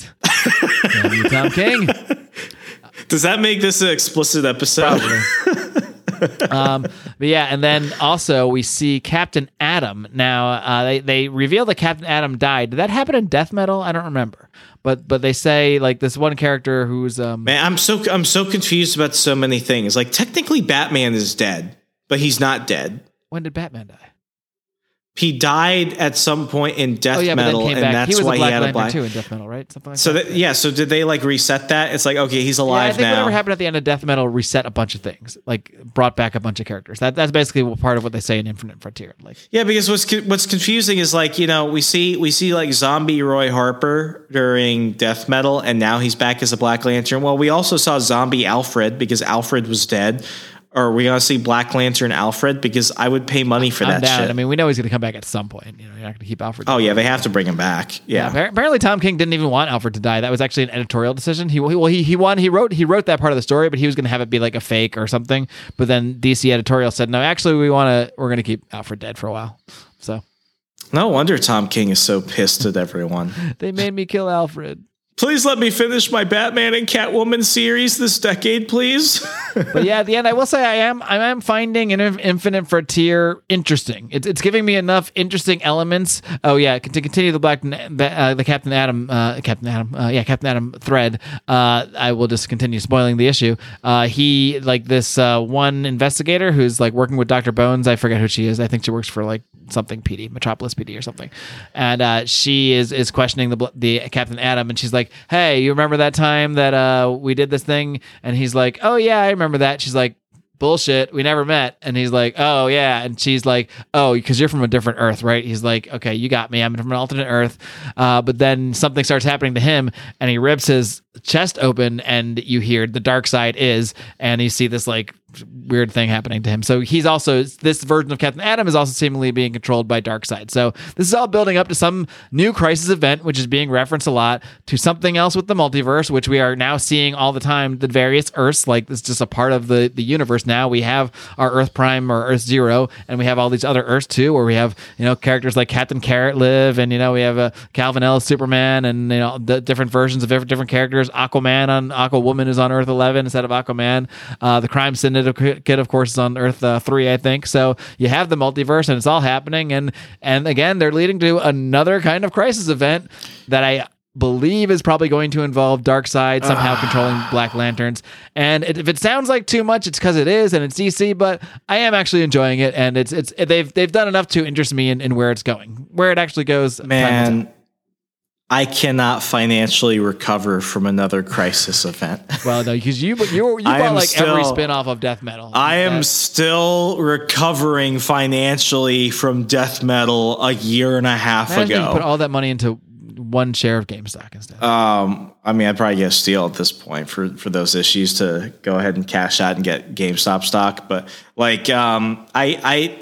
damn you, Tom King. Does that make this an explicit episode? Probably. um, but yeah, and then also we see Captain Atom. Now uh, they they reveal that Captain Atom died. Did that happen in Death Metal? I don't remember. But but they say like this one character who's um Man, I'm so I'm so confused about so many things. Like technically, Batman is dead, but he's not dead. when did Batman die? He died at some point in Death Oh yeah, but then Metal, came and back. that's He was why a he Black had a Lantern black. too in Death Metal, right? Something like So that. that, yeah, so did they like reset that? It's like okay, he's Yeah, I alive think now. whatever happened at the end of Death Metal reset a bunch of things, like brought back a bunch of characters. That that's basically what- part of what they say in Infinite Frontier. Like, Yeah, because what's co- what's confusing is like you know we see we see like zombie Roy Harper during Death Metal, and now he's back as a Black Lantern. Well, we also saw zombie Alfred because Alfred was dead. Or are we gonna see Black Lantern Alfred? Because I would pay money for I'm that down. shit. I mean, we know he's going to come back at some point. You know, you're not going to keep Alfred. oh yeah, they have to bring him back. Yeah. Appar- Apparently, Tom King didn't even want Alfred to die. That was actually an editorial decision. He well, he he won. He wrote he wrote that part of the story, but he was going to have it be like a fake or something. But then D C editorial said, no, actually, we want to. We're going to keep Alfred dead for a while. So No wonder Tom King is so pissed at everyone. they made me kill Alfred. Please let me finish my Batman and Catwoman series this decade, please. But yeah, at the end, I will say I am I am finding an Infinite Frontier interesting. It's it's giving me enough interesting elements. Oh yeah, to continue the Black uh, the Captain Atom uh, Captain Atom uh, yeah Captain Atom thread. Uh, I will just continue spoiling the issue. Uh, he like this uh, one investigator who's like working with Doctor Bones. I forget who she is. I think she works for like something P D, Metropolis P D or something, and uh, she is is questioning the the Captain Atom, and she's like, "Hey, you remember that time that uh, we did this thing?" And he's like, "Oh yeah, I remember that." She's like, "Bullshit, we never met." And he's like, "Oh yeah," and she's like, "Oh, because you're from a different Earth, right?" He's like, "Okay, you got me. I'm from an alternate Earth." Uh, but then something starts happening to him, and he rips his chest open, and you hear the dark side is, and you see this like weird thing happening to him. So he's also, this version of Captain Atom is also seemingly being controlled by Darkseid. So this is all building up to some new Crisis event, which is being referenced a lot, to something else with the multiverse, which we are now seeing all the time, the various Earths. Like, this is just a part of the, the universe now. We have our Earth Prime or Earth Zero, and we have all these other Earths too, where we have, you know, characters like Captain Carrot live, and, you know, we have a Calvin Ellis Superman, and, you know, the different versions of different characters. Aquaman on Aquawoman is on Earth eleven instead of Aquaman. Uh, the Crime Syndicate, of course, is on Earth uh, three, I think. So you have the multiverse, and it's all happening. And and again, they're leading to another kind of Crisis event that I believe is probably going to involve Darkseid somehow controlling Black Lanterns. And it, if it sounds like too much, it's because it is, and it's D C. But I am actually enjoying it, and it's it's they've they've done enough to interest me in, in where it's going, where it actually goes. Man, I cannot financially recover from another Crisis event. Well, no, because you you you bought like still, every spinoff of Death Metal. I am that. still recovering financially from Death Metal a year and a half Imagine ago. You put all that money into one share of GameStop instead. Um, I mean, I'd probably get a steal at this point for for those issues to go ahead and cash out and get GameStop stock. But like, um, I I.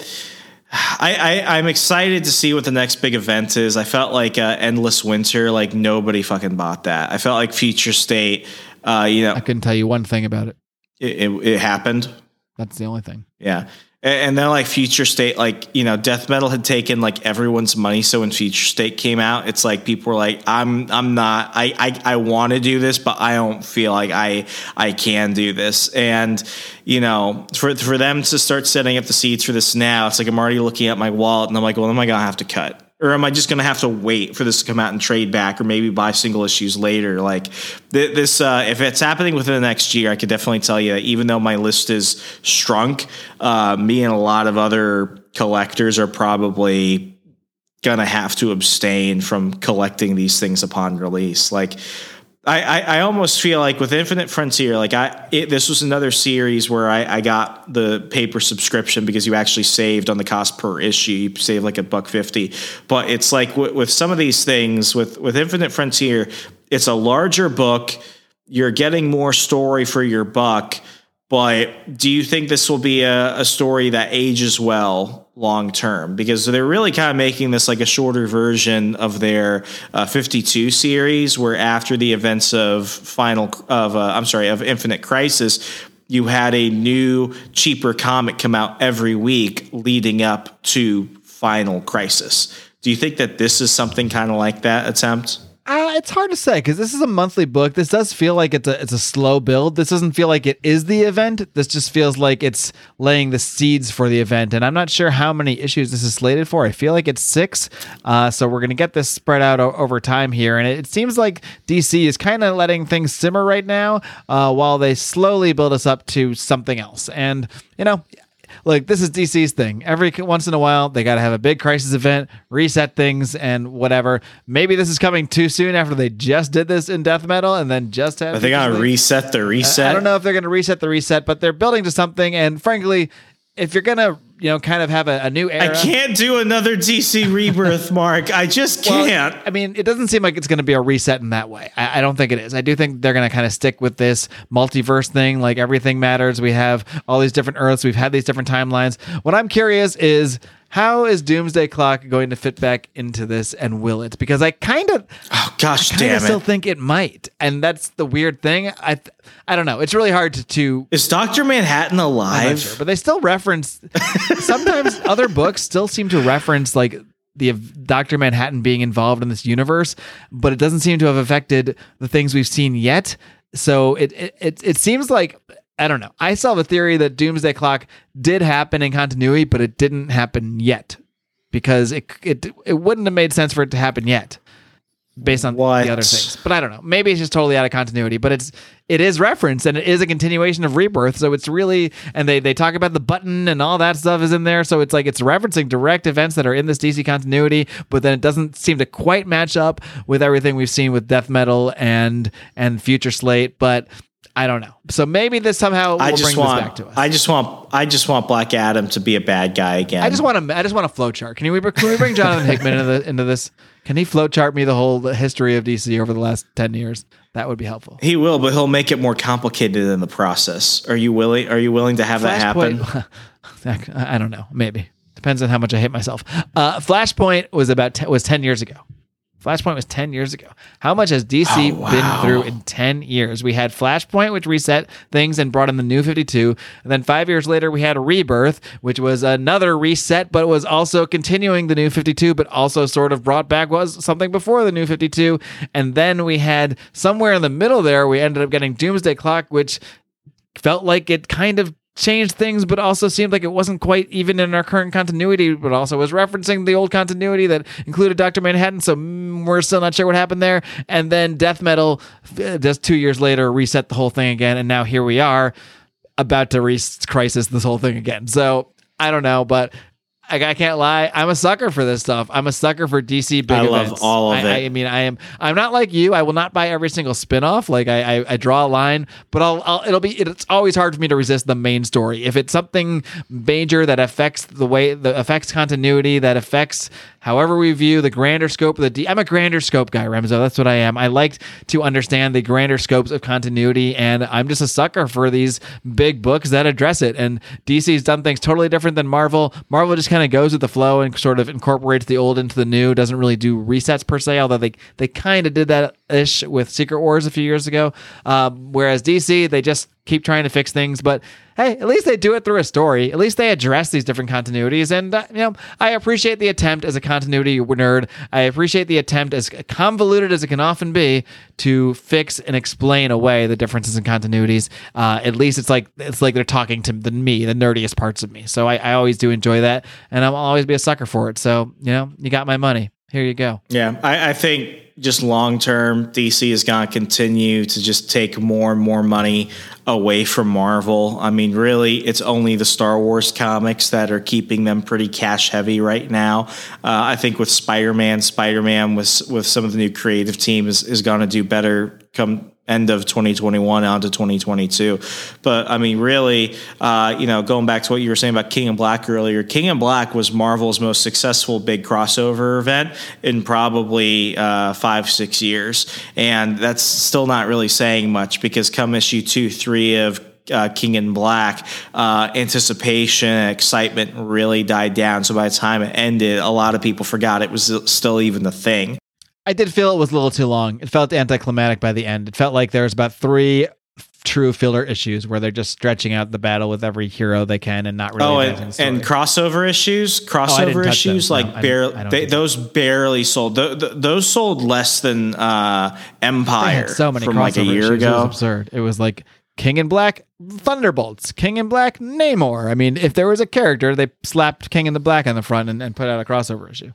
I, I, I'm excited to see what the next big event is. I felt like uh, Endless Winter, like nobody fucking bought that. I felt like Future State, uh, you know. I couldn't tell you one thing about it. It, it, it happened. That's the only thing. Yeah. And, and then like Future State, like, you know, Death Metal had taken like everyone's money. So when Future State came out, it's like people were like, I'm I'm not, I I, I want to do this, but I don't feel like I I can do this. And, you know, for for them to start setting up the seeds for this now, it's like I'm already looking at my wallet and I'm like, well, am I going to have to cut? Or am I just going to have to wait for this to come out and trade back, or maybe buy single issues later? Like th- this, uh, if it's happening within the next year, I could definitely tell you that even though my list is shrunk, uh, me and a lot of other collectors are probably going to have to abstain from collecting these things upon release. Like, I, I, I almost feel like with Infinite Frontier, like I, it, this was another series where I, I got the paper subscription because you actually saved on the cost per issue. You save like a buck fifty, but it's like w- with some of these things with, with Infinite Frontier, it's a larger book. You're getting more story for your buck, but do you think this will be a, a story that ages well long term? Because they're really kind of making this like a shorter version of their uh, fifty-two series, where after the events of final of uh, I'm sorry of Infinite Crisis, you had a new cheaper comic come out every week leading up to Final Crisis. Do you think that this is something kind of like that attempt? Uh, it's hard to say, because this is a monthly book. This does feel like it's a it's a slow build. This doesn't feel like it is the event. This just feels like it's laying the seeds for the event. And I'm not sure how many issues this is slated for. I feel like it's six. Uh, so we're going to get this spread out o- over time here. And it, it seems like D C is kind of letting things simmer right now uh, while they slowly build us up to something else. And, you know, like, this is D C's thing. Every once in a while, they got to have a big Crisis event, reset things, and whatever. Maybe this is coming too soon after they just did this in Death Metal and then just had. Are they going to reset the reset? I don't know if they're going to reset the reset, but they're building to something. And frankly, if you're going to, you know, kind of have a, a new era. I can't do another D C Rebirth, Mark. I just can't. Well, I mean, it doesn't seem like it's going to be a reset in that way. I, I don't think it is. I do think they're going to kind of stick with this multiverse thing. Like, everything matters. We have all these different Earths. We've had these different timelines. What I'm curious is, how is Doomsday Clock going to fit back into this, and will it? Because I kind of, oh gosh, I damn it, still think it might, and that's the weird thing. I, th- I don't know. It's really hard to. to is Doctor Manhattan alive? I'm not sure, but they still reference. Sometimes other books still seem to reference like the Doctor Manhattan being involved in this universe, but it doesn't seem to have affected the things we've seen yet. So it it it, it seems like. I don't know. I saw the theory that Doomsday Clock did happen in continuity, but it didn't happen yet, because it it it wouldn't have made sense for it to happen yet, based on What? the other things. But I don't know. Maybe it's just totally out of continuity, but it's it is referenced and it is a continuation of Rebirth. So it's really, and they they talk about the button and all that stuff is in there. So it's like it's referencing direct events that are in this D C continuity, but then it doesn't seem to quite match up with everything we've seen with Death Metal and and Future Slate. But I don't know. So maybe this somehow will I just bring want, this back to us. I just want, I just want Black Adam to be a bad guy again. I just want to. I just want a flow chart. Can we? Can we bring Jonathan Hickman into the, into this? Can he flow chart me the whole history of D C over the last ten years? That would be helpful. He will, but he'll make it more complicated in the process. Are you willing? Are you willing to have that happen? Flashpoint, I don't know. Maybe depends on how much I hate myself. Uh, Flashpoint was about te- was ten years ago. Flashpoint was ten years ago. How much has D C Oh, wow. been through in ten years? We had Flashpoint, which reset things and brought in the new fifty-two. And then five years later, we had Rebirth, which was another reset, but was also continuing the new fifty-two, but also sort of brought back was something before the new fifty-two. And then we had somewhere in the middle there, we ended up getting Doomsday Clock, which felt like it kind of changed things, but also seemed like it wasn't quite even in our current continuity, but also was referencing the old continuity that included Doctor Manhattan. So mm, we're still not sure what happened there. And then Death Metal, uh, just two years later, reset the whole thing again. And now here we are about to re-crisis this whole thing again. So I don't know, but I, I can't lie. I'm a sucker for this stuff. I'm a sucker for D C big I events. love all of I, it. I mean, I am. I'm not like you. I will not buy every single spinoff. Like I, I, I draw a line, but I'll. I'll it'll be. It's always hard for me to resist the main story. If it's something major that affects the way that affects continuity, that affects however we view the grander scope of the D. I'm a grander scope guy, Remzo. That's what I am. I like to understand the grander scopes of continuity, and I'm just a sucker for these big books that address it. And D C's done things totally different than Marvel. Marvel just kind of goes with the flow and sort of incorporates the old into the new. Doesn't really do resets per se, although they they kind of did that ish with Secret Wars a few years ago. Um, whereas D C, they just keep trying to fix things, but hey, at least they do it through a story. At least they address these different continuities, and uh, you know, I appreciate the attempt as a continuity nerd. I appreciate the attempt, as convoluted as it can often be, to fix and explain away the differences in continuities. Uh, at least it's like it's like they're talking to the me, the nerdiest parts of me. So I, I always do enjoy that, and I'll always be a sucker for it. So you know, you got my money. Here you go. Yeah, I, I think just long term, D C is going to continue to just take more and more money away from Marvel. I mean, really, it's only the Star Wars comics that are keeping them pretty cash heavy right now. Uh, I think with Spider-Man, Spider-Man with with some of the new creative team is, is going to do better come end of twenty twenty-one on to twenty twenty-two. But I mean, really, uh, you know, going back to what you were saying about King in Black earlier, King in Black was Marvel's most successful big crossover event in probably uh, five, six years. And that's still not really saying much, because come issue two, three of Uh, King in Black, uh, anticipation and excitement really died down. So by the time it ended, a lot of people forgot it was still even a thing. I did feel it was a little too long. It felt anticlimactic by the end. It felt like there was about three true filler issues where they're just stretching out the battle with every hero they can and not really. Oh, advancing the and, story. and crossover issues, Oh, I didn't crossover touch issues, those. like No, I don't- barely, I don't they, think those barely sold. Th- th- those sold less than uh, They Empire had so many from crossover like a year issues. It was ago. absurd. It was like King in Black, Thunderbolts, King in Black, Namor. I mean, if there was a character, they slapped King in the Black on the front and, and put out a crossover issue.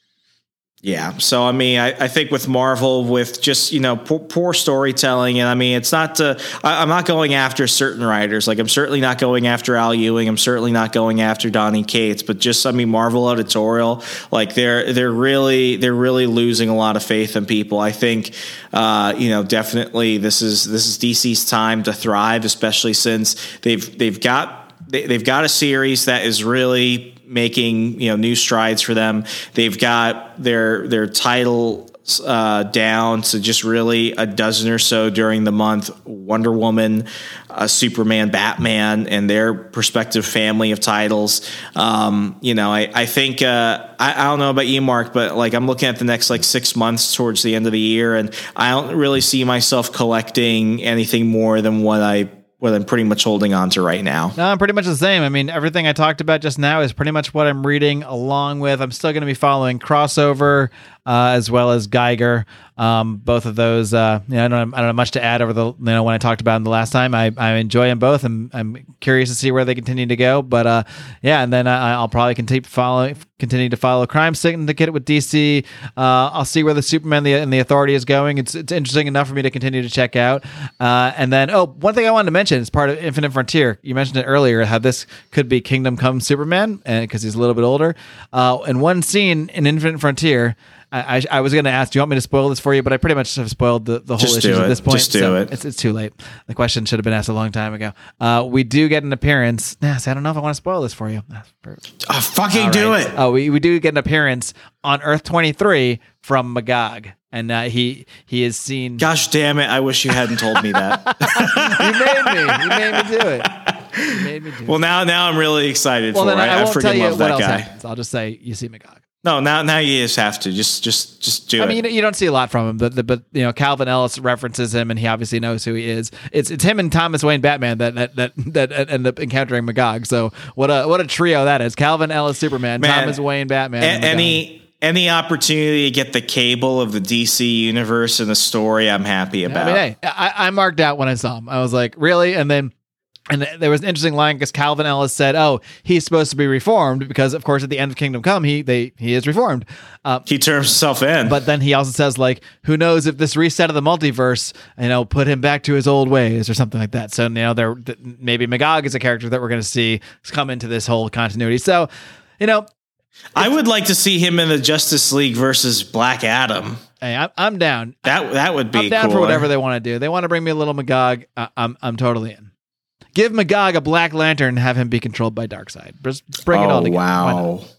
Yeah. So, I mean, I, I think with Marvel, with just, you know, poor, poor storytelling, and I mean, it's not, to, I, I'm not going after certain writers. Like, I'm certainly not going after Al Ewing. I'm certainly not going after Donny Cates, but just, I mean, Marvel editorial, like they're, they're really, they're really losing a lot of faith in people. I think, uh, you know, definitely this is, this is D C's time to thrive, especially since they've, they've got, they, they've got a series that is really making, you know, new strides for them. They've got their their title uh, down to just really a dozen or so during the month. Wonder Woman, uh, Superman, Batman, and their respective family of titles. Um, you know, I, I think, uh, I, I don't know about you, Mark, but like I'm looking at the next like six months towards the end of the year, and I don't really see myself collecting anything more than what I what I'm pretty much holding on to right now. No, I'm pretty much the same. I mean, everything I talked about just now is pretty much what I'm reading along with. I'm still going to be following crossover. uh, as well as Geiger. Um, both of those, uh, you know, I don't, I don't have much to add over the, you know, when I talked about them the last time. I, I enjoy them both, and I'm curious to see where they continue to go. But uh, yeah, and then I, I'll probably continue follow, continue to follow Crime Syndicate with D C. Uh, I'll see where the Superman the, and the Authority is going. It's it's interesting enough for me to continue to check out. Uh, and then, oh, one thing I wanted to mention is part of Infinite Frontier. You mentioned it earlier, how this could be Kingdom Come Superman, because he's a little bit older. Uh, in one scene in Infinite Frontier, I, I, I was going to ask, do you want me to spoil this for you? But I pretty much have spoiled the, the whole Just issue do at it. this point. Just do so it. It's, it's too late. The question should have been asked a long time ago. Uh, we do get an appearance. Nah, see, I don't know if I want to spoil this for you. Oh, fucking All do right. it. Oh, we, we do get an appearance on Earth twenty-three from Magog. And uh, he he is seen. Gosh damn it. I wish you hadn't told me that. You made me. You made me do it. You made me do Well, it. now now I'm really excited Well, for it. then I, I I, won't freaking tell you love what that else guy. happens. I'll just say you see Magog. No, now now you just have to. Just just just do I it. mean, you, you don't see a lot from him, but the, but you know, Calvin Ellis references him, and he obviously knows who he is. It's it's him and Thomas Wayne Batman that that that, that end up encountering Magog. So what a what a trio that is: Calvin Ellis Superman, Man, Thomas Wayne Batman. A- and Magog. any any opportunity to get the cable of the D C universe in the story, I'm happy about. I mean, hey, I, I marked out when I saw him. I was like, really? And then. And there was an interesting line because Calvin Ellis said, "Oh, he's supposed to be reformed because, of course, at the end of Kingdom Come, he they he is reformed." Uh, He turns himself in. but then he also says, like, "Who knows if this reset of the multiverse, you know, put him back to his old ways or something like that." So you know, there maybe Magog is a character that we're going to see come into this whole continuity. So, you know, I would like to see him in the Justice League versus Black Adam. hey, I'm, I'm down. That that would be I'm down cooler. for whatever they want to do. They want to bring me a little Magog. Uh, I'm I'm totally in. Give Magog a Black Lantern and have him be controlled by Darkseid. Just bring it all Oh, together. Why not? wow.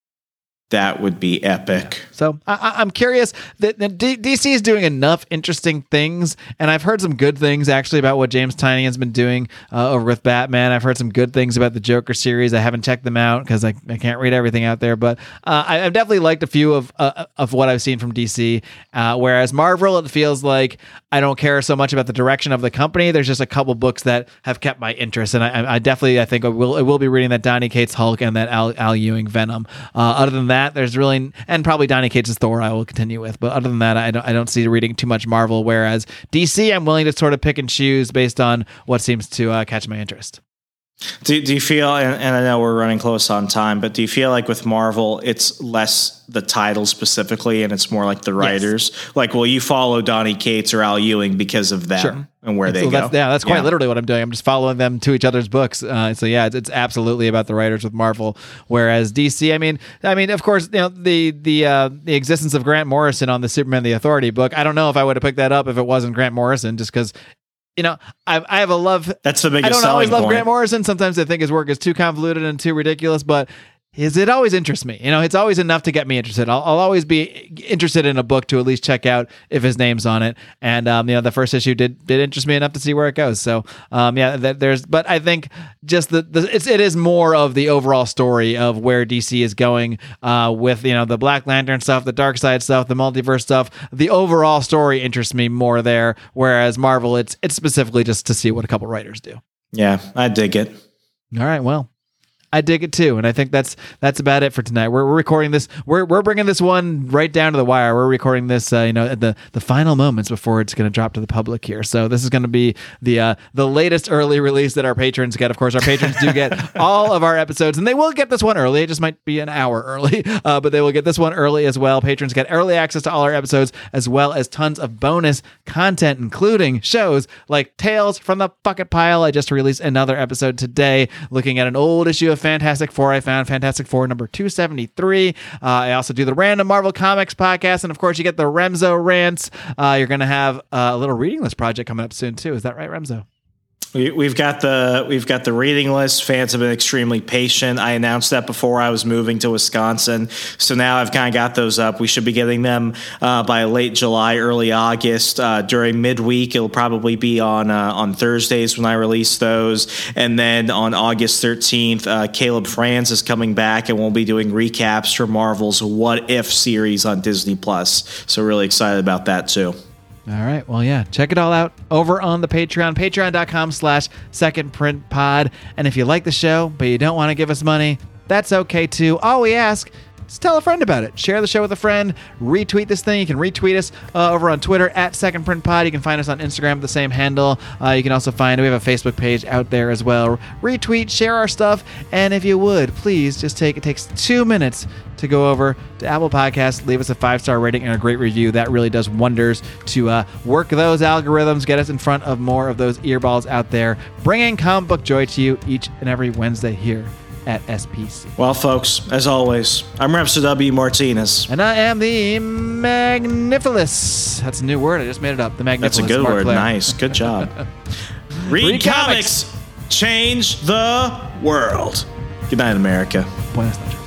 That would be epic. So I, I- I'm curious that, that D- DC is doing enough interesting things, and I've heard some good things actually about what James Tynion has been doing uh, over with Batman. I've heard some good things about the Joker series. I haven't checked them out because I, I can't read everything out there, but uh, I, I've definitely liked a few of uh, of what I've seen from D C. Uh, whereas Marvel, it feels like I don't care so much about the direction of the company. There's just a couple books that have kept my interest, and I, I definitely I think I will I will be reading that Donny Cates Hulk and that Al, Al Ewing Venom. Uh, other than that, there's really and probably Donny Cates' Thor I will continue with, but other than that, I don't I don't see reading too much Marvel. Whereas D C, I'm willing to sort of pick and choose based on what seems to uh, catch my interest. Do, do you feel, and, and I know we're running close on time, but do you feel like with Marvel, it's less the title specifically and it's more like the writers? Yes. Like, will you follow Donny Cates or Al Ewing because of them Sure. and where they so go? That's, yeah, that's quite Yeah. literally what I'm doing. I'm just following them to each other's books. Uh, so yeah, it's, it's absolutely about the writers with Marvel. Whereas D C, I mean, I mean, of course, you know, the the uh, the existence of Grant Morrison on the Superman the Authority book. I don't know if I would have picked that up if it wasn't Grant Morrison, just because. You know, I, I have a love. That's the biggest I don't selling always love point. Grant Morrison. Sometimes I think his work is too convoluted and too ridiculous, but his, it always interests me. You know, it's always enough to get me interested. I'll, I'll always be interested in a book to at least check out if his name's on it. And um, you know, the first issue did did interest me enough to see where it goes. So um, yeah, that, there's. But I think just the, the it's it is more of the overall story of where D C is going uh, with you know the Black Lantern stuff, the Darkseid stuff, the multiverse stuff. The overall story interests me more there. Whereas Marvel, it's it's specifically just to see what a couple writers do. Yeah, I dig it. All right, well. I dig it too, and I think that's that's about it for tonight. We're, we're recording this. We're we're bringing this one right down to the wire. We're recording this, uh, you know, at the, the final moments before it's going to drop to the public here. So this is going to be the uh, the latest early release that our patrons get. Of course, our patrons do get all of our episodes, and they will get this one early. It just might be an hour early, uh, but they will get this one early as well. Patrons get early access to all our episodes, as well as tons of bonus content, including shows like Tales from the Bucket Pile. I just released another episode today, looking at an old issue of Fantastic Four. I found Fantastic Four number two seventy-three. Uh, I also do the Random Marvel Comics podcast, and of course, you get the Remzo rants. Uh, you're going to have uh, a little reading list project coming up soon too. Is that right, Remzo? We, we've got the we've got the reading list. Fans have been extremely patient. I announced that before I was moving to Wisconsin, so now I've kind of got those up. We should be getting them uh, by late July, early August. Uh, during midweek, it'll probably be on uh, on Thursdays when I release those, and then on August thirteenth, uh, Caleb Franz is coming back, and we'll be doing recaps for Marvel's What If series on Disney Plus. So really excited about that too. All right. Well, yeah, check it all out over on the Patreon, patreon.com slash second print pod. And if you like the show, but you don't want to give us money, that's okay too. All we ask just tell a friend about it. Share the show with a friend. Retweet this thing. You can retweet us uh, over on Twitter at Second Print Pod. You can find us on Instagram at the same handle. Uh, you can also find, we have a Facebook page out there as well. Retweet, share our stuff, and if you would, please just take, it takes two minutes to go over to Apple Podcasts, leave us a five-star rating and a great review. That really does wonders to uh, work those algorithms, get us in front of more of those earballs out there, bringing comic book joy to you each and every Wednesday here at S P C. Well, folks, as always, I'm Repsa W. Martinez. And I am the Magnifilus. That's a new word. I just made it up. The Magnifilus. That's a good Mark word. Claire. Nice. Good job. Read, Read comics. comics. Change the world. Good night, America. Buenas noches.